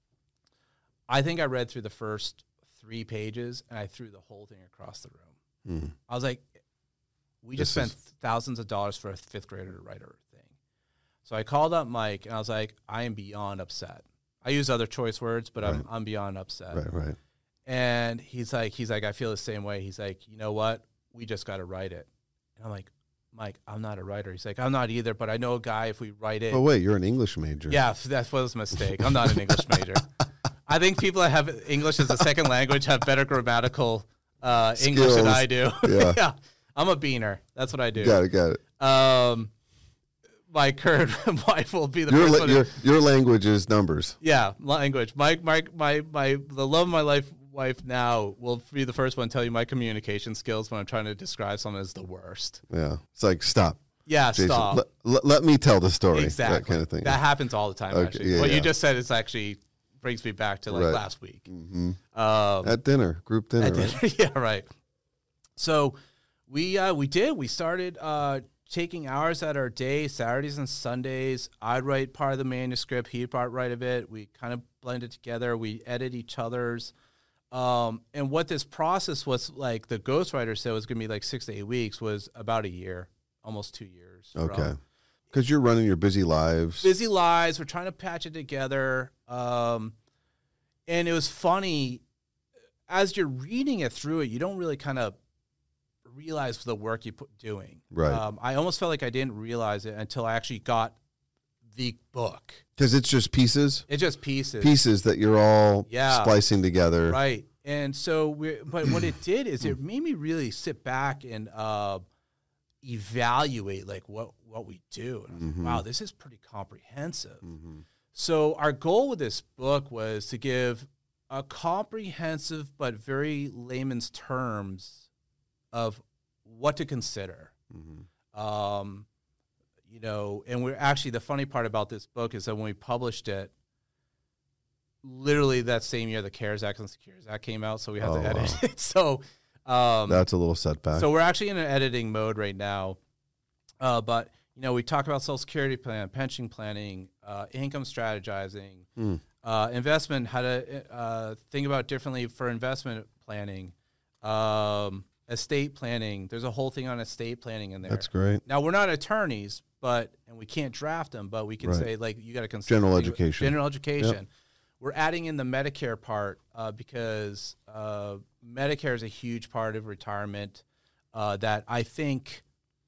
I think I read through the first three pages, and I threw the whole thing across the room. Mm. I was like, "We just this spent is... thousands of dollars for a fifth grader to write our thing." So I called up Mike, and I was like, "I am beyond upset." I use other choice words, but right. I'm I'm beyond upset. Right, right. And he's like, he's like, I feel the same way. He's like, you know what? We just got to write it. And I'm like, Mike, I'm not a writer. He's like, I'm not either, but I know a guy if we write it. Oh, wait, you're an English major. Yeah, that was a mistake. I'm not an English major. I think people that have English as a second language have better grammatical uh, English than I do. Yeah. Yeah. I'm a beaner. That's what I do. Got it, got it. Um, my current wife will be the your, first la- one. Your, your language is numbers. Yeah, language. My, my, my, my, the love of my life wife now will be the first one to tell you my communication skills when I'm trying to describe something as the worst. Yeah. It's like, stop. Yeah, Jason, stop. Let, let, let me tell the story. Exactly. That kind of thing. That happens all the time, okay, actually. yeah, what yeah. you just said is actually brings me back to like right. last week. Mm-hmm. Um, at dinner, group dinner, at right? dinner. Yeah, right. So we uh, we did. We started uh, taking hours out our day, Saturdays and Sundays. I'd write part of the manuscript. He'd part write of it. We kind of blended together. We edit each other's. Um, and what this process was like, the ghostwriter said was going to be like six to eight weeks, was about a year, almost two years. Okay. Because you're running your busy lives. Busy lives. We're trying to patch it together. Um, and it was funny. As you're reading it through it, you don't really kind of realize the work you put doing. Right. Um, I almost felt like I didn't realize it until I actually got the book. Because it's just pieces? It's just pieces. Pieces that you're all yeah. splicing together. Right. And so, we're, but what it did is it made me really sit back and uh, evaluate like what, what we do. And I was mm-hmm. like, wow, this is pretty comprehensive. Mm-hmm. So our goal with this book was to give a comprehensive but very layman's terms of what to consider. Mm-hmm. Um, you know, and we're actually, the funny part about this book is that when we published it, literally that same year, the CARES Act and Secures Act came out, so we had oh, to edit wow. it. So um, that's a little setback. So we're actually in an editing mode right now. Uh, but, you know, we talk about Social Security plan, pension planning, uh, income strategizing, mm. uh, investment, how to uh, think about differently for investment planning, um, estate planning. There's a whole thing on estate planning in there. That's great. Now, we're not attorneys, but and we can't draft them, but we can right. say, like, you got to consider general education. General education. Yep. We're adding in the Medicare part uh, because uh, Medicare is a huge part of retirement uh, that I think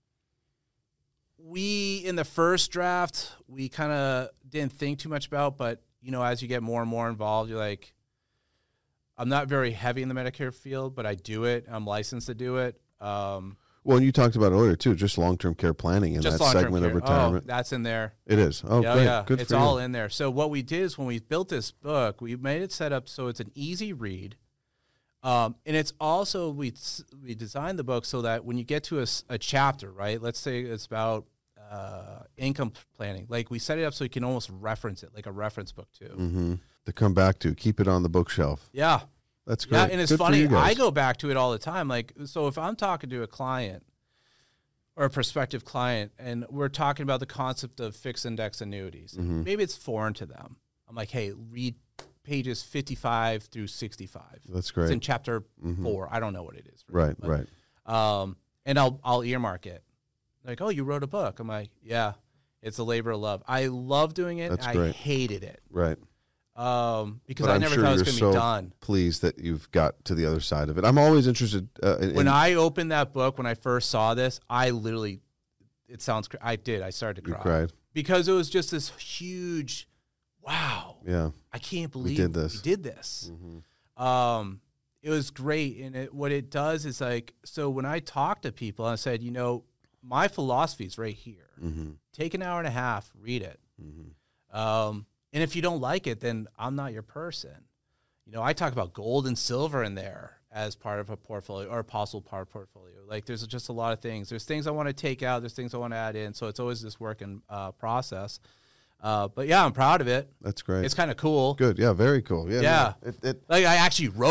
we, in the first draft, we kind of didn't think too much about, but, you know, as you get more and more involved, you're like, I'm not very heavy in the Medicare field, but I do it. I'm licensed to do it. Um, well, and you talked about earlier, too, just long-term care planning in that segment care. of retirement. Oh, that's in there. It is. Oh, yeah, great. Yeah. Good it's for you. all in there. So what we did is when we built this book, we made it set up so it's an easy read. Um, and it's also, we we designed the book so that when you get to a, a chapter, right, let's say it's about uh, income planning. Like we set it up so you can almost reference it, like a reference book too. Mm-hmm. To come back to, keep it on the bookshelf. Yeah. That's great. Yeah, and it's Good funny, I go back to it all the time. Like, so if I'm talking to a client or a prospective client and we're talking about the concept of fixed index annuities, mm-hmm. maybe it's foreign to them. I'm like, hey, read pages fifty-five through sixty-five. That's great. It's in chapter mm-hmm. four. I don't know what it is. Right, but, right. Um, and I'll I'll earmark it. Like, oh, you wrote a book. I'm like, yeah, it's a labor of love. I love doing it. That's I great. hated it. Right. Um, because but I I'm never sure thought it was you're going to so be done. Pleased that you've got to the other side of it. I'm always interested. Uh, in, when in, I opened that book, when I first saw this, I literally, it sounds, I did. I started to you cry. cried. Because it was just this huge, wow. Yeah. I can't believe we did this. We did this. Mm-hmm. Um, it was great. And it, what it does is like, so when I talk to people, I said, you know, my philosophy is right here. Mm-hmm. Take an hour and a half, read it. Mm-hmm. Um, and if you don't like it, then I'm not your person. You know, I talk about gold and silver in there as part of a portfolio or a possible part of portfolio. Like there's just a lot of things. There's things I want to take out. There's things I want to add in. So it's always this work in uh, process. Uh, but yeah, I'm proud of it. That's great. It's kind of cool. Good. Yeah. Very cool. Yeah. Yeah. No, it, it, like I actually wrote it.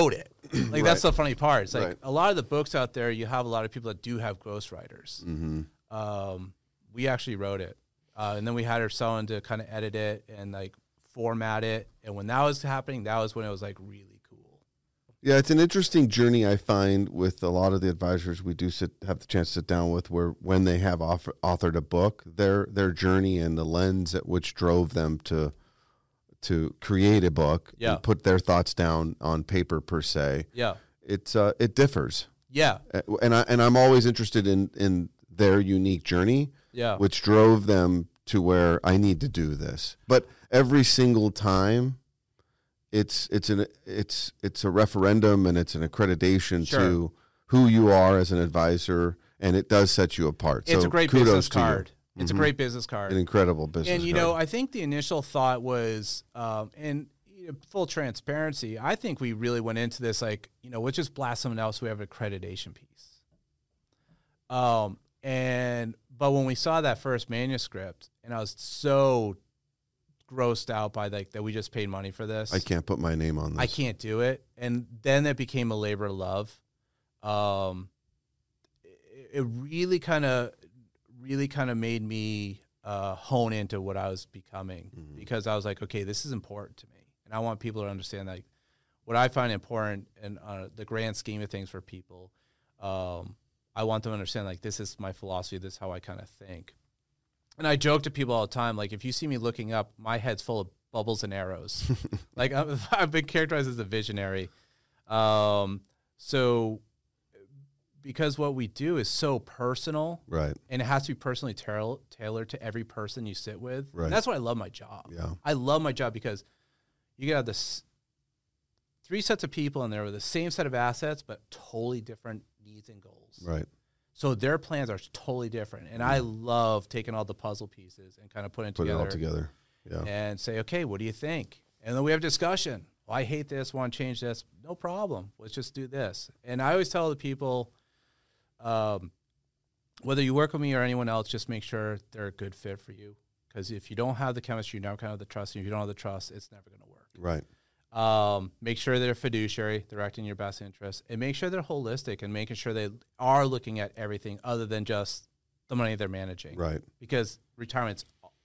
Like Right. that's the funny part. It's like Right. a lot of the books out there, you have a lot of people that do have ghostwriters. Mm-hmm. Um, we actually wrote it, uh, and then we had our someone to kind of edit it and like format it. And when that was happening, that was when it was like really cool. Yeah, it's an interesting journey I find with a lot of the advisors we do sit have the chance to sit down with, where when they have author, authored a book, their their journey and the lens at which drove them to to create a book Yeah. and put their thoughts down on paper per se. Yeah, It's uh, it differs, yeah, Uh, and I and I'm always interested in in their unique journey, yeah, which drove them to where I need to do this. But every single time, it's it's an it's it's a referendum and it's an accreditation Sure. to who you are as an advisor, and it does set you apart. it's so a great kudos business to you. card. It's Mhm. a great business card. An incredible business. And, you card. know, I think the initial thought was, um, and you know, full transparency, I think we really went into this like, you know, let's just blast someone else. We have an accreditation piece. Um, and, but when we saw that first manuscript, and I was so grossed out by like that we just paid money for this. I can't put my name on this. I can't do it. And then it became a labor of love. Um, it, it really kind of, really kind of made me uh, hone into what I was becoming Mhm. because I was like, okay, this is important to me. And I want people to understand like what I find important in uh, the grand scheme of things for people. Um, I want them to understand like, this is my philosophy. This is how I kind of think. And I joke to people all the time, like if you see me looking up, my head's full of bubbles and arrows. Like I'm, I've been characterized as a visionary. Um, so because what we do is so personal, Right. and it has to be personally tail- tailored to every person you sit with. Right. That's why I love my job. Yeah. I love my job because you get this three sets of people in there with the same set of assets, but totally different needs and goals. Right. So their plans are totally different. And I love taking all the puzzle pieces and kind of putting it Put together it all together. Yeah. and say, okay, what do you think? And then we have discussion. Well, I hate this, want to change this. No problem. Let's just do this. And I always tell the people, um, whether you work with me or anyone else, just make sure they're a good fit for you. Because if you don't have the chemistry, you don't have the trust. And if you don't have the trust, it's never going to work. Right. Um, make sure they're fiduciary, they're acting in your best interest, and make sure they're holistic and making sure they are looking at everything other than just the money they're managing. Right. Because retirement's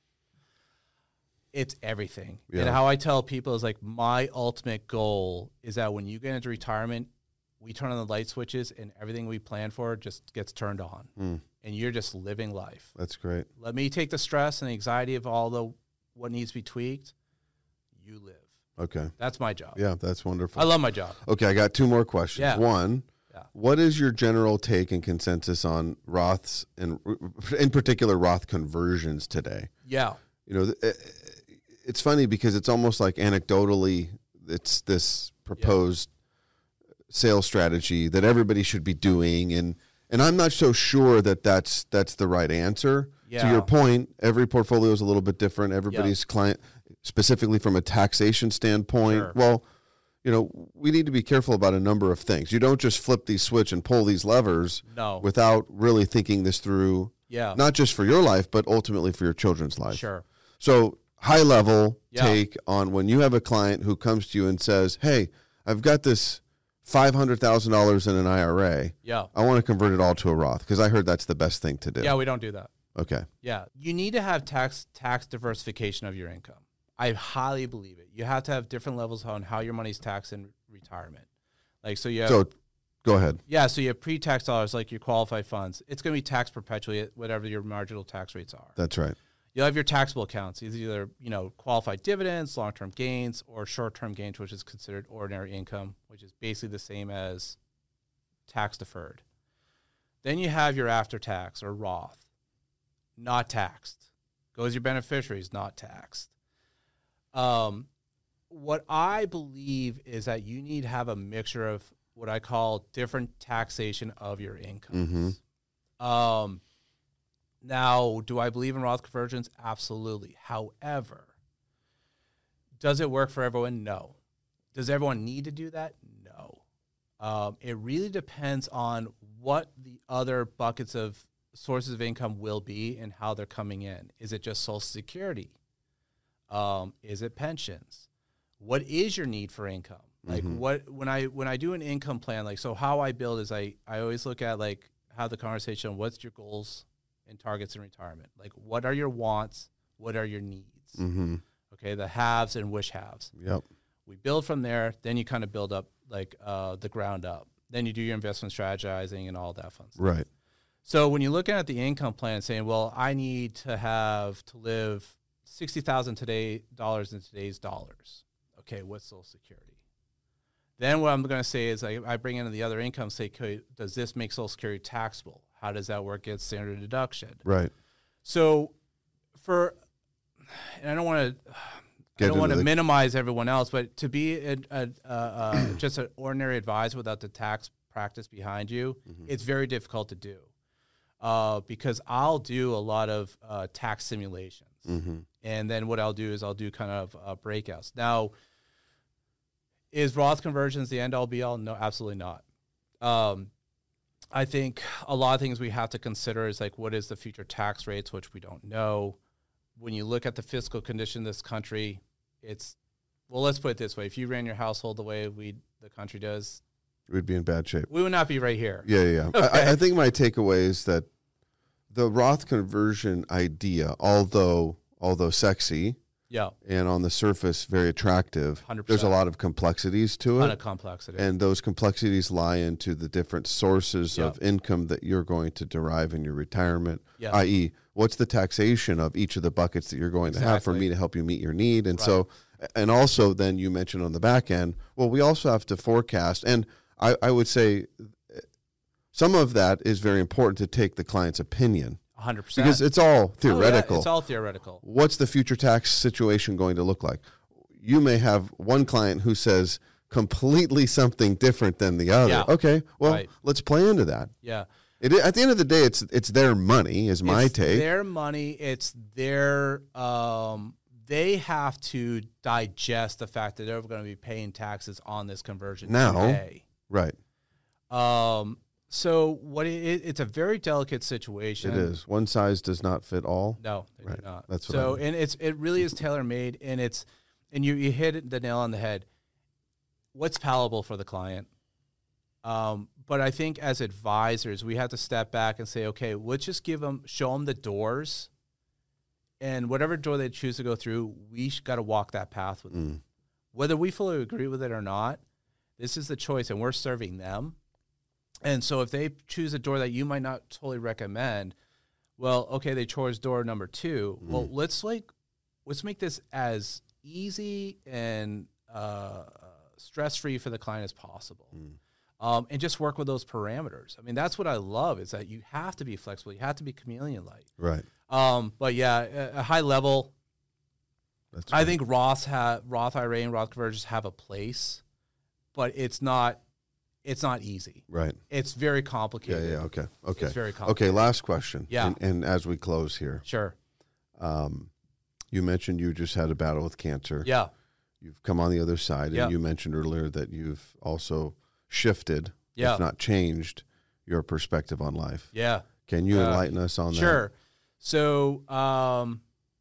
it's everything. Yeah. And how I tell people is like my ultimate goal is that when you get into retirement, we turn on the light switches and everything we plan for just gets turned on. Mm, And you're just living life. that's great. Let me take the stress and the anxiety of all the what needs to be tweaked. You live. Okay. That's my job. Yeah, that's wonderful. I love my job. Okay, I got two more questions. Yeah. One, Yeah. what is your general take and consensus on Roths and in particular Roth conversions today? Yeah. You know, th- it's funny because it's almost like anecdotally, it's this proposed sales strategy that everybody should be doing, and and I'm not so sure that that's that's the right answer. To Yeah. your point, every portfolio is a little bit different. Everybody's client, specifically from a taxation standpoint. Sure. Well, you know, we need to be careful about a number of things. You don't just flip these switch and pull these levers No. without really thinking this through, Yeah. not just for your life, but ultimately for your children's life. Sure. So high level Yeah. take on when you have a client who comes to you and says, hey, I've got this five hundred thousand dollars in an I R A. Yeah. I want to convert it all to a Roth because I heard that's the best thing to do. Yeah, we don't do that. Okay. Yeah. You need to have tax tax diversification of your income. I highly believe it. You have to have different levels on how your money's taxed in retirement. Like, so you have, So go ahead. yeah, so you have pre-tax dollars like your qualified funds. It's going to be taxed perpetually at whatever your marginal tax rates are. That's right. You'll have your taxable accounts, either, either you know, qualified dividends, long-term gains, or short-term gains, which is considered ordinary income, which is basically the same as tax deferred. Then you have your after-tax or Roth, not taxed. Goes your beneficiaries, not taxed. Um, what I believe is that you need to have a mixture of what I call different taxation of your incomes. Um, now, do I believe in Roth conversions? Absolutely. However, does it work for everyone? No. Does everyone need to do that? No. Um, it really depends on what the other buckets of sources of income will be and how they're coming in. Is it just Social Security? Um, is it pensions? What is your need for income? Like Mhm. what when I when I do an income plan, like so how I build is I I always look at like have the conversation on what's your goals and targets in retirement. Like what are your wants, what are your needs? Mm-hmm. Okay, the haves and wish haves. Yep. We build from there, then you kind of build up like uh, the ground up. Then you do your investment strategizing and all that fun stuff. Right. So when you're looking at the income plan and saying, well, I need to have to live sixty thousand today dollars in today's dollars. Okay, what's Social Security? Then what I'm going to say is I, I bring in the other income, say, okay, does this make Social Security taxable? How does that work? Get standard deduction. Right. So for, and I don't want to, I don't want to the- minimize everyone else, but to be a, a, a, a just an ordinary advisor without the tax practice behind you, Mhm. it's very difficult to do. Uh, because I'll do a lot of uh, tax simulations. Mm-hmm. And then what I'll do is I'll do kind of uh, breakouts. Now, is Roth conversions the end all be all? No, absolutely not. Um, I think a lot of things we have to consider is like, what is the future tax rates, which we don't know. When you look at the fiscal condition of this country, it's, well, let's put it this way. If you ran your household the way we the country does, We'd be in bad shape. we would not be right here. Yeah, yeah. yeah. Okay. I, I think my takeaway is that the Roth conversion idea, although although sexy Yeah, and on the surface very attractive, one hundred percent. there's a lot of complexities to ton it. of complexity. And those complexities lie into the different sources Yeah. of income that you're going to derive in your retirement, Yeah. that is, what's the taxation of each of the buckets that you're going to have for Exactly. me to help you meet your need. And Right. so, and also then you mentioned on the back end, well, we also have to forecast. And I, I would say some of that is very important to take the client's opinion one hundred percent. because it's all theoretical. Oh, yeah, it's all theoretical. What's the future tax situation going to look like? You may have one client who says completely something different than the other. Yeah. Okay, well, Right. let's play into that. Yeah. It, at the end of the day, it's it's their money, is my it's take. their money. It's their, um, they have to digest the fact that they're going to be paying taxes on this conversion Now. today. Right. Um, so what it, it's a very delicate situation. It is. One size does not fit all. No, they Right. do not. That's what so, I mean. and it's it really is tailor made, and it's and you you hit the nail on the head. What's palatable for the client? Um, but I think as advisors, we have to step back and say, okay, let's just give them, show them the doors, and whatever door they choose to go through, we got to walk that path with them. Mm. Whether we fully agree with it or not, this is the choice, and we're serving them. And so if they choose a door that you might not totally recommend, well, okay, they chose door number two. Mm. Well, let's like, let's make this as easy and uh, stress-free for the client as possible. Mm. Um, and just work with those parameters. I mean, that's what I love is that you have to be flexible. You have to be chameleon-like. Right. Um, but yeah, at a high level, That's I right. think Roth ha- Roth I R A and Roth conversions have a place, but it's not it's not easy. Right. It's very Yeah, complicated. yeah, okay. Okay. It's very Okay, complicated. last question. Yeah. And, and as we close here, Sure. um, you mentioned you just had a battle with cancer. Yeah. You've come on the other side, and Yeah. you mentioned earlier that you've also shifted, Yeah. if not changed, your perspective on life. Yeah. Can you Uh, enlighten us on that? Sure. So, um,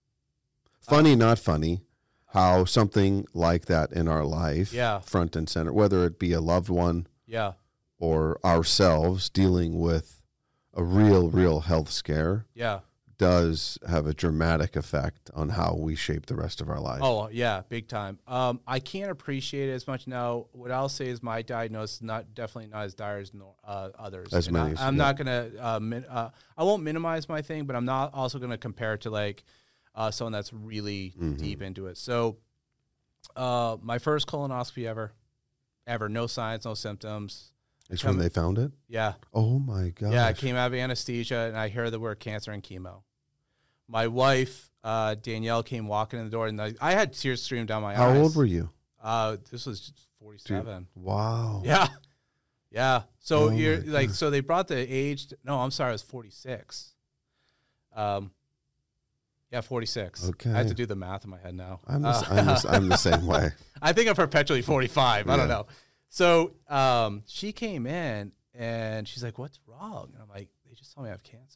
Funny, not funny, how something like that in our life, Yeah. front and center, whether it be a loved one yeah. or ourselves dealing with a real, real health scare, Yeah. does have a dramatic effect on how we shape the rest of our life. Oh, yeah, big time. Um, I can't appreciate it as much now. What I'll say is my diagnosis is not definitely not as dire as no, uh, others. As And many I, as- I'm yeah. not gonna. Uh, min, uh, I won't minimize my thing, but I'm not also gonna compare it to like uh, someone that's really Mhm. deep into it. So, uh, my first colonoscopy ever, ever, no signs, no symptoms. It's when come- they found it? Yeah, Oh, my God. yeah. I came out of anesthesia, and I heard the word cancer and chemo. My wife, uh, Danielle, came walking in the door, and I, I had tears streaming down my How eyes. old were you? Uh, this was forty-seven. Wow. Yeah, yeah. So Oh you're my like, God. so they brought the age. No, I'm sorry, I was forty-six. Um, yeah, forty-six. Okay. I have to do the math in my head now. I'm the, Uh, I'm, the, I'm the same way. I think I'm perpetually forty-five. I don't Yeah. know. So um, she came in and she's like, "What's wrong?" And I'm like, "They just told me I have cancer."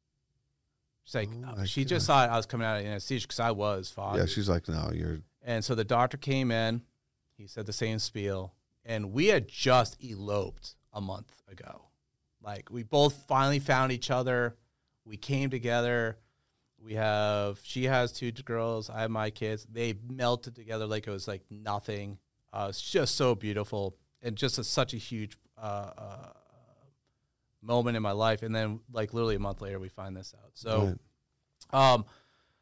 She's like, Oh uh, my she just God. thought I was coming out of anesthesia because I was foggy. Yeah, she's like, no, you're, And so the doctor came in. He said the same spiel. And we had just eloped a month ago. Like, we both finally found each other. We came together. We have, she has two girls. I have my kids. They melted together like it was like nothing. Uh, it's just so beautiful. And just a, such a huge uh, uh, moment in my life. And then, like, literally a month later, we find this out. So, right. um,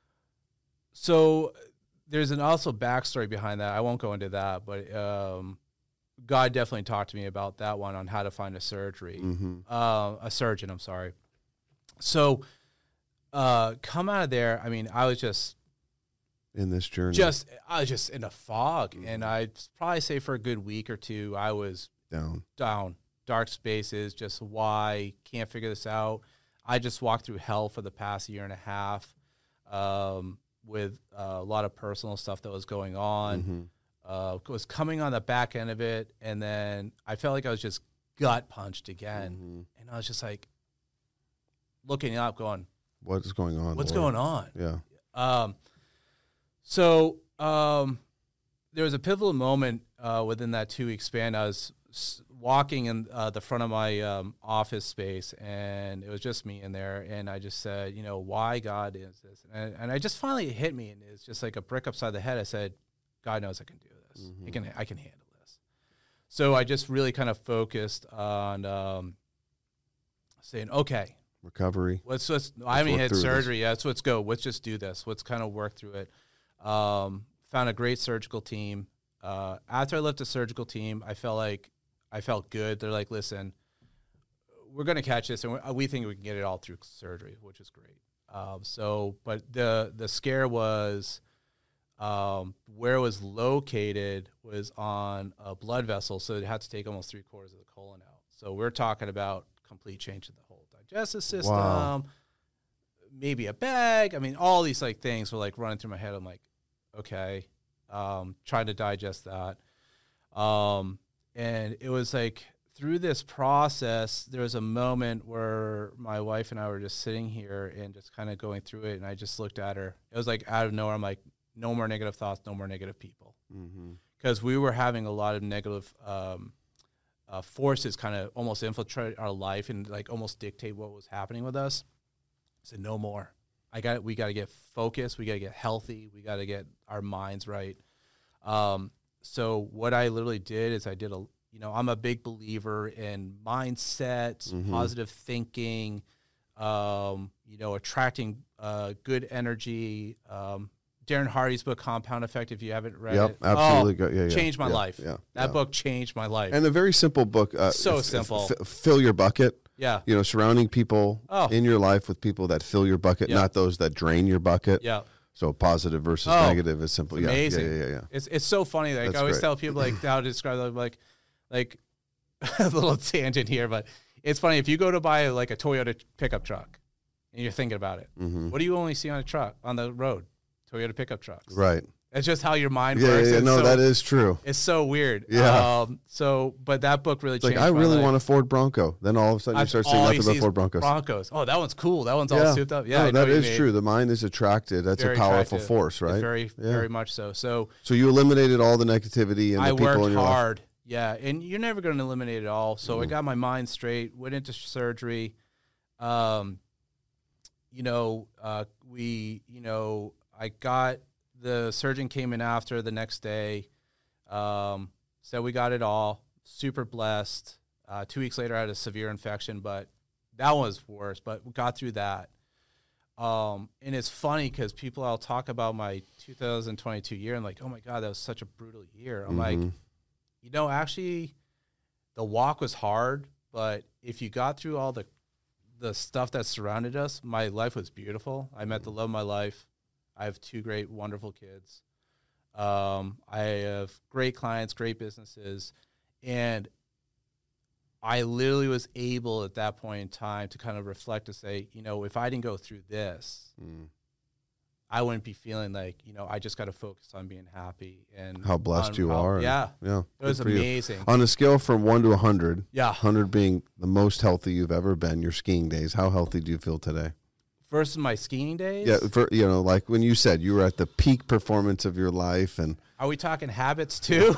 so there's an also backstory behind that. I won't go into that, but um, God definitely talked to me about that one on how to find a surgery, mm-hmm. uh, a surgeon. I'm sorry. So, uh, come out of there. I mean, I was just in this journey. Just I was just in a fog, mm-hmm. and I'd probably say for a good week or two, I was down, down, dark spaces. Just why can't figure this out. I just walked through hell for the past year and a half, um, with uh, a lot of personal stuff that was going on. Mm-hmm. Uh, was coming on the back end of it, and then I felt like I was just gut punched again, mm-hmm. and I was just like looking up, going, "What is going on? What's Lord? going on?" Yeah. Um. So um, there was a pivotal moment uh, within that two week span. I was s- walking in uh, the front of my um, office space, and it was just me in there, and I just said, "You know, why God is this?" And, and I just finally it hit me, and it's just like a brick upside the head. I said, God knows I can do this. Mm-hmm. I can I can handle this. So I just really kind of focused on um, saying, okay, recovery. Let's just. I haven't had surgery yet, so let's go. Let's just do this. Let's kind of work through it. Um, found a great surgical team. Uh, after I left the surgical team, I felt like I felt good. They're like, listen, we're going to catch this, and we think we can get it all through surgery, which is great. Um, so, but the the scare was. Um, where it was located was on a blood vessel, so it had to take almost three quarters of the colon out. So we're talking about complete change of the whole digestive system, wow. maybe a bag. I mean, all these like things were like running through my head. I'm like, okay, um, trying to digest that. Um, and it was like through this process, there was a moment where my wife and I were just sitting here and just kind of going through it. And I just looked at her. It was like out of nowhere. I'm like, no more negative thoughts, no more negative people. Because mm-hmm. we were having a lot of negative um, uh, forces kind of almost infiltrate our life and like almost dictate what was happening with us. I said, no more. I got We got to get focused. We got to get healthy. We got to get our minds right. Um, so what I literally did is I did a, you know, I'm a big believer in mindset, mm-hmm. positive thinking, um, you know, attracting uh, good energy, um, Darren Hardy's book, Compound Effect, if you haven't read yep, it. absolutely. Oh, yeah, yeah, changed my yeah, life. Yeah, that yeah. book changed my life. And a very simple book. Uh, so f- simple. F- f- fill your bucket. Yeah. You know, surrounding people oh. in your life with people that fill your bucket, yeah. not those that drain your bucket. Yeah. So positive versus oh, negative is simple. It's yeah, amazing. Yeah, yeah, yeah, yeah. It's it's so funny. Like, I always great. tell people like how to describe it, like, like a little tangent here, but it's funny. If you go to buy like a Toyota pickup truck and you're thinking about it, mm-hmm. what do you only see on a truck, on the road? Toyota pickup trucks. Right. It's just how your mind yeah, works. Yeah, it's no, so, that is true. It's so weird. Yeah. Um, so, but that book really it's changed like, I my really life. want a Ford Bronco. Then all of a sudden you I, start seeing nothing but Ford Broncos. Broncos. Oh, that one's cool. That one's yeah. all souped up. Yeah, no, I know that is mean. true. The mind is attracted. That's very a powerful attractive. force, right? It's very, yeah. very much so. So, so you eliminated all the negativity and I the people worked in your hard. life. Yeah, and you're never going to eliminate it all. So mm-hmm. I got my mind straight. Went into surgery. Um, you know, uh, we, you know, I got. The surgeon came in after the next day, um, said we got it all, super blessed. Uh, two weeks later, I had a severe infection, but that was worse, but we got through that. Um, and it's funny because people, I'll talk about my two thousand twenty-two year and like, oh my God, that was such a brutal year. I'm mm-hmm. like, you know, actually the walk was hard, but if you got through all the, the stuff that surrounded us, my life was beautiful. I met the love of my life. I have two great, wonderful kids. Um, I have great clients, great businesses. And I literally was able at that point in time to kind of reflect to say, you know, if I didn't go through this, mm. I wouldn't be feeling like, you know, I just got to focus on being happy. And how blessed you how, are. Yeah. Yeah. It was amazing. You. On a scale from one to one hundred, yeah. one hundred being the most healthy you've ever been, your skiing days, how healthy do you feel today? versus my skiing days. Yeah, for, you know, like when you said you were at the peak performance of your life, and are we talking habits too?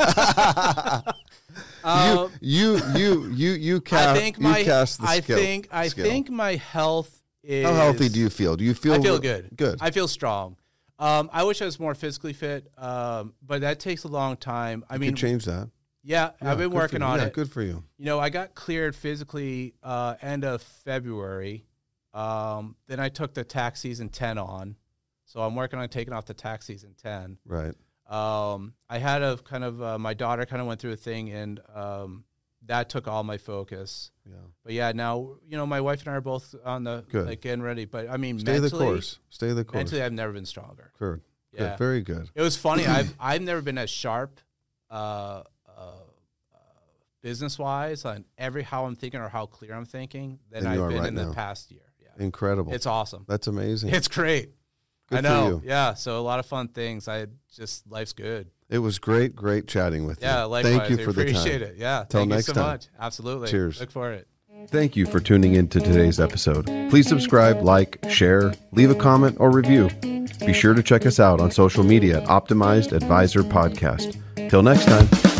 um, you, you, you, you, you cast. I think my. You cast the I skill, think. I skill. think my health is. How healthy do you feel? Do you feel? I feel good. Good. I feel strong. Um, I wish I was more physically fit, um, but that takes a long time. I you mean, could change that. Yeah, yeah, I've been working on yeah, it. Good for you. You know, I got cleared physically uh, end of February. Um, then I took the tax season ten on, so I'm working on taking off the tax season ten. Right. Um, I had a kind of uh, my daughter kind of went through a thing, and um, that took all my focus. Yeah. But yeah, now you know my wife and I are both on the good. like getting ready. But I mean, stay mentally, the course. Stay the course. Mentally, I've never been stronger. Good. Yeah. Good. Very good. It was funny. I've I've never been as sharp, uh, uh, uh, business wise on every how I'm thinking or how clear I'm thinking than Than you I've are been right in now. the past year. Yeah. Incredible. It's awesome. That's amazing. It's great. Good I know. for you. Yeah. So a lot of fun things. I just life's good. It was great, great chatting with Yeah. you. Likewise. Thank you I for the time. appreciate it. Yeah. Till Thank next you so time. much. Absolutely. Cheers. Look for it. Thank you for tuning in to today's episode. Please subscribe, like, share, leave a comment, or review. Be sure to check us out on social media at Optimized Advisor Podcast. Till next time.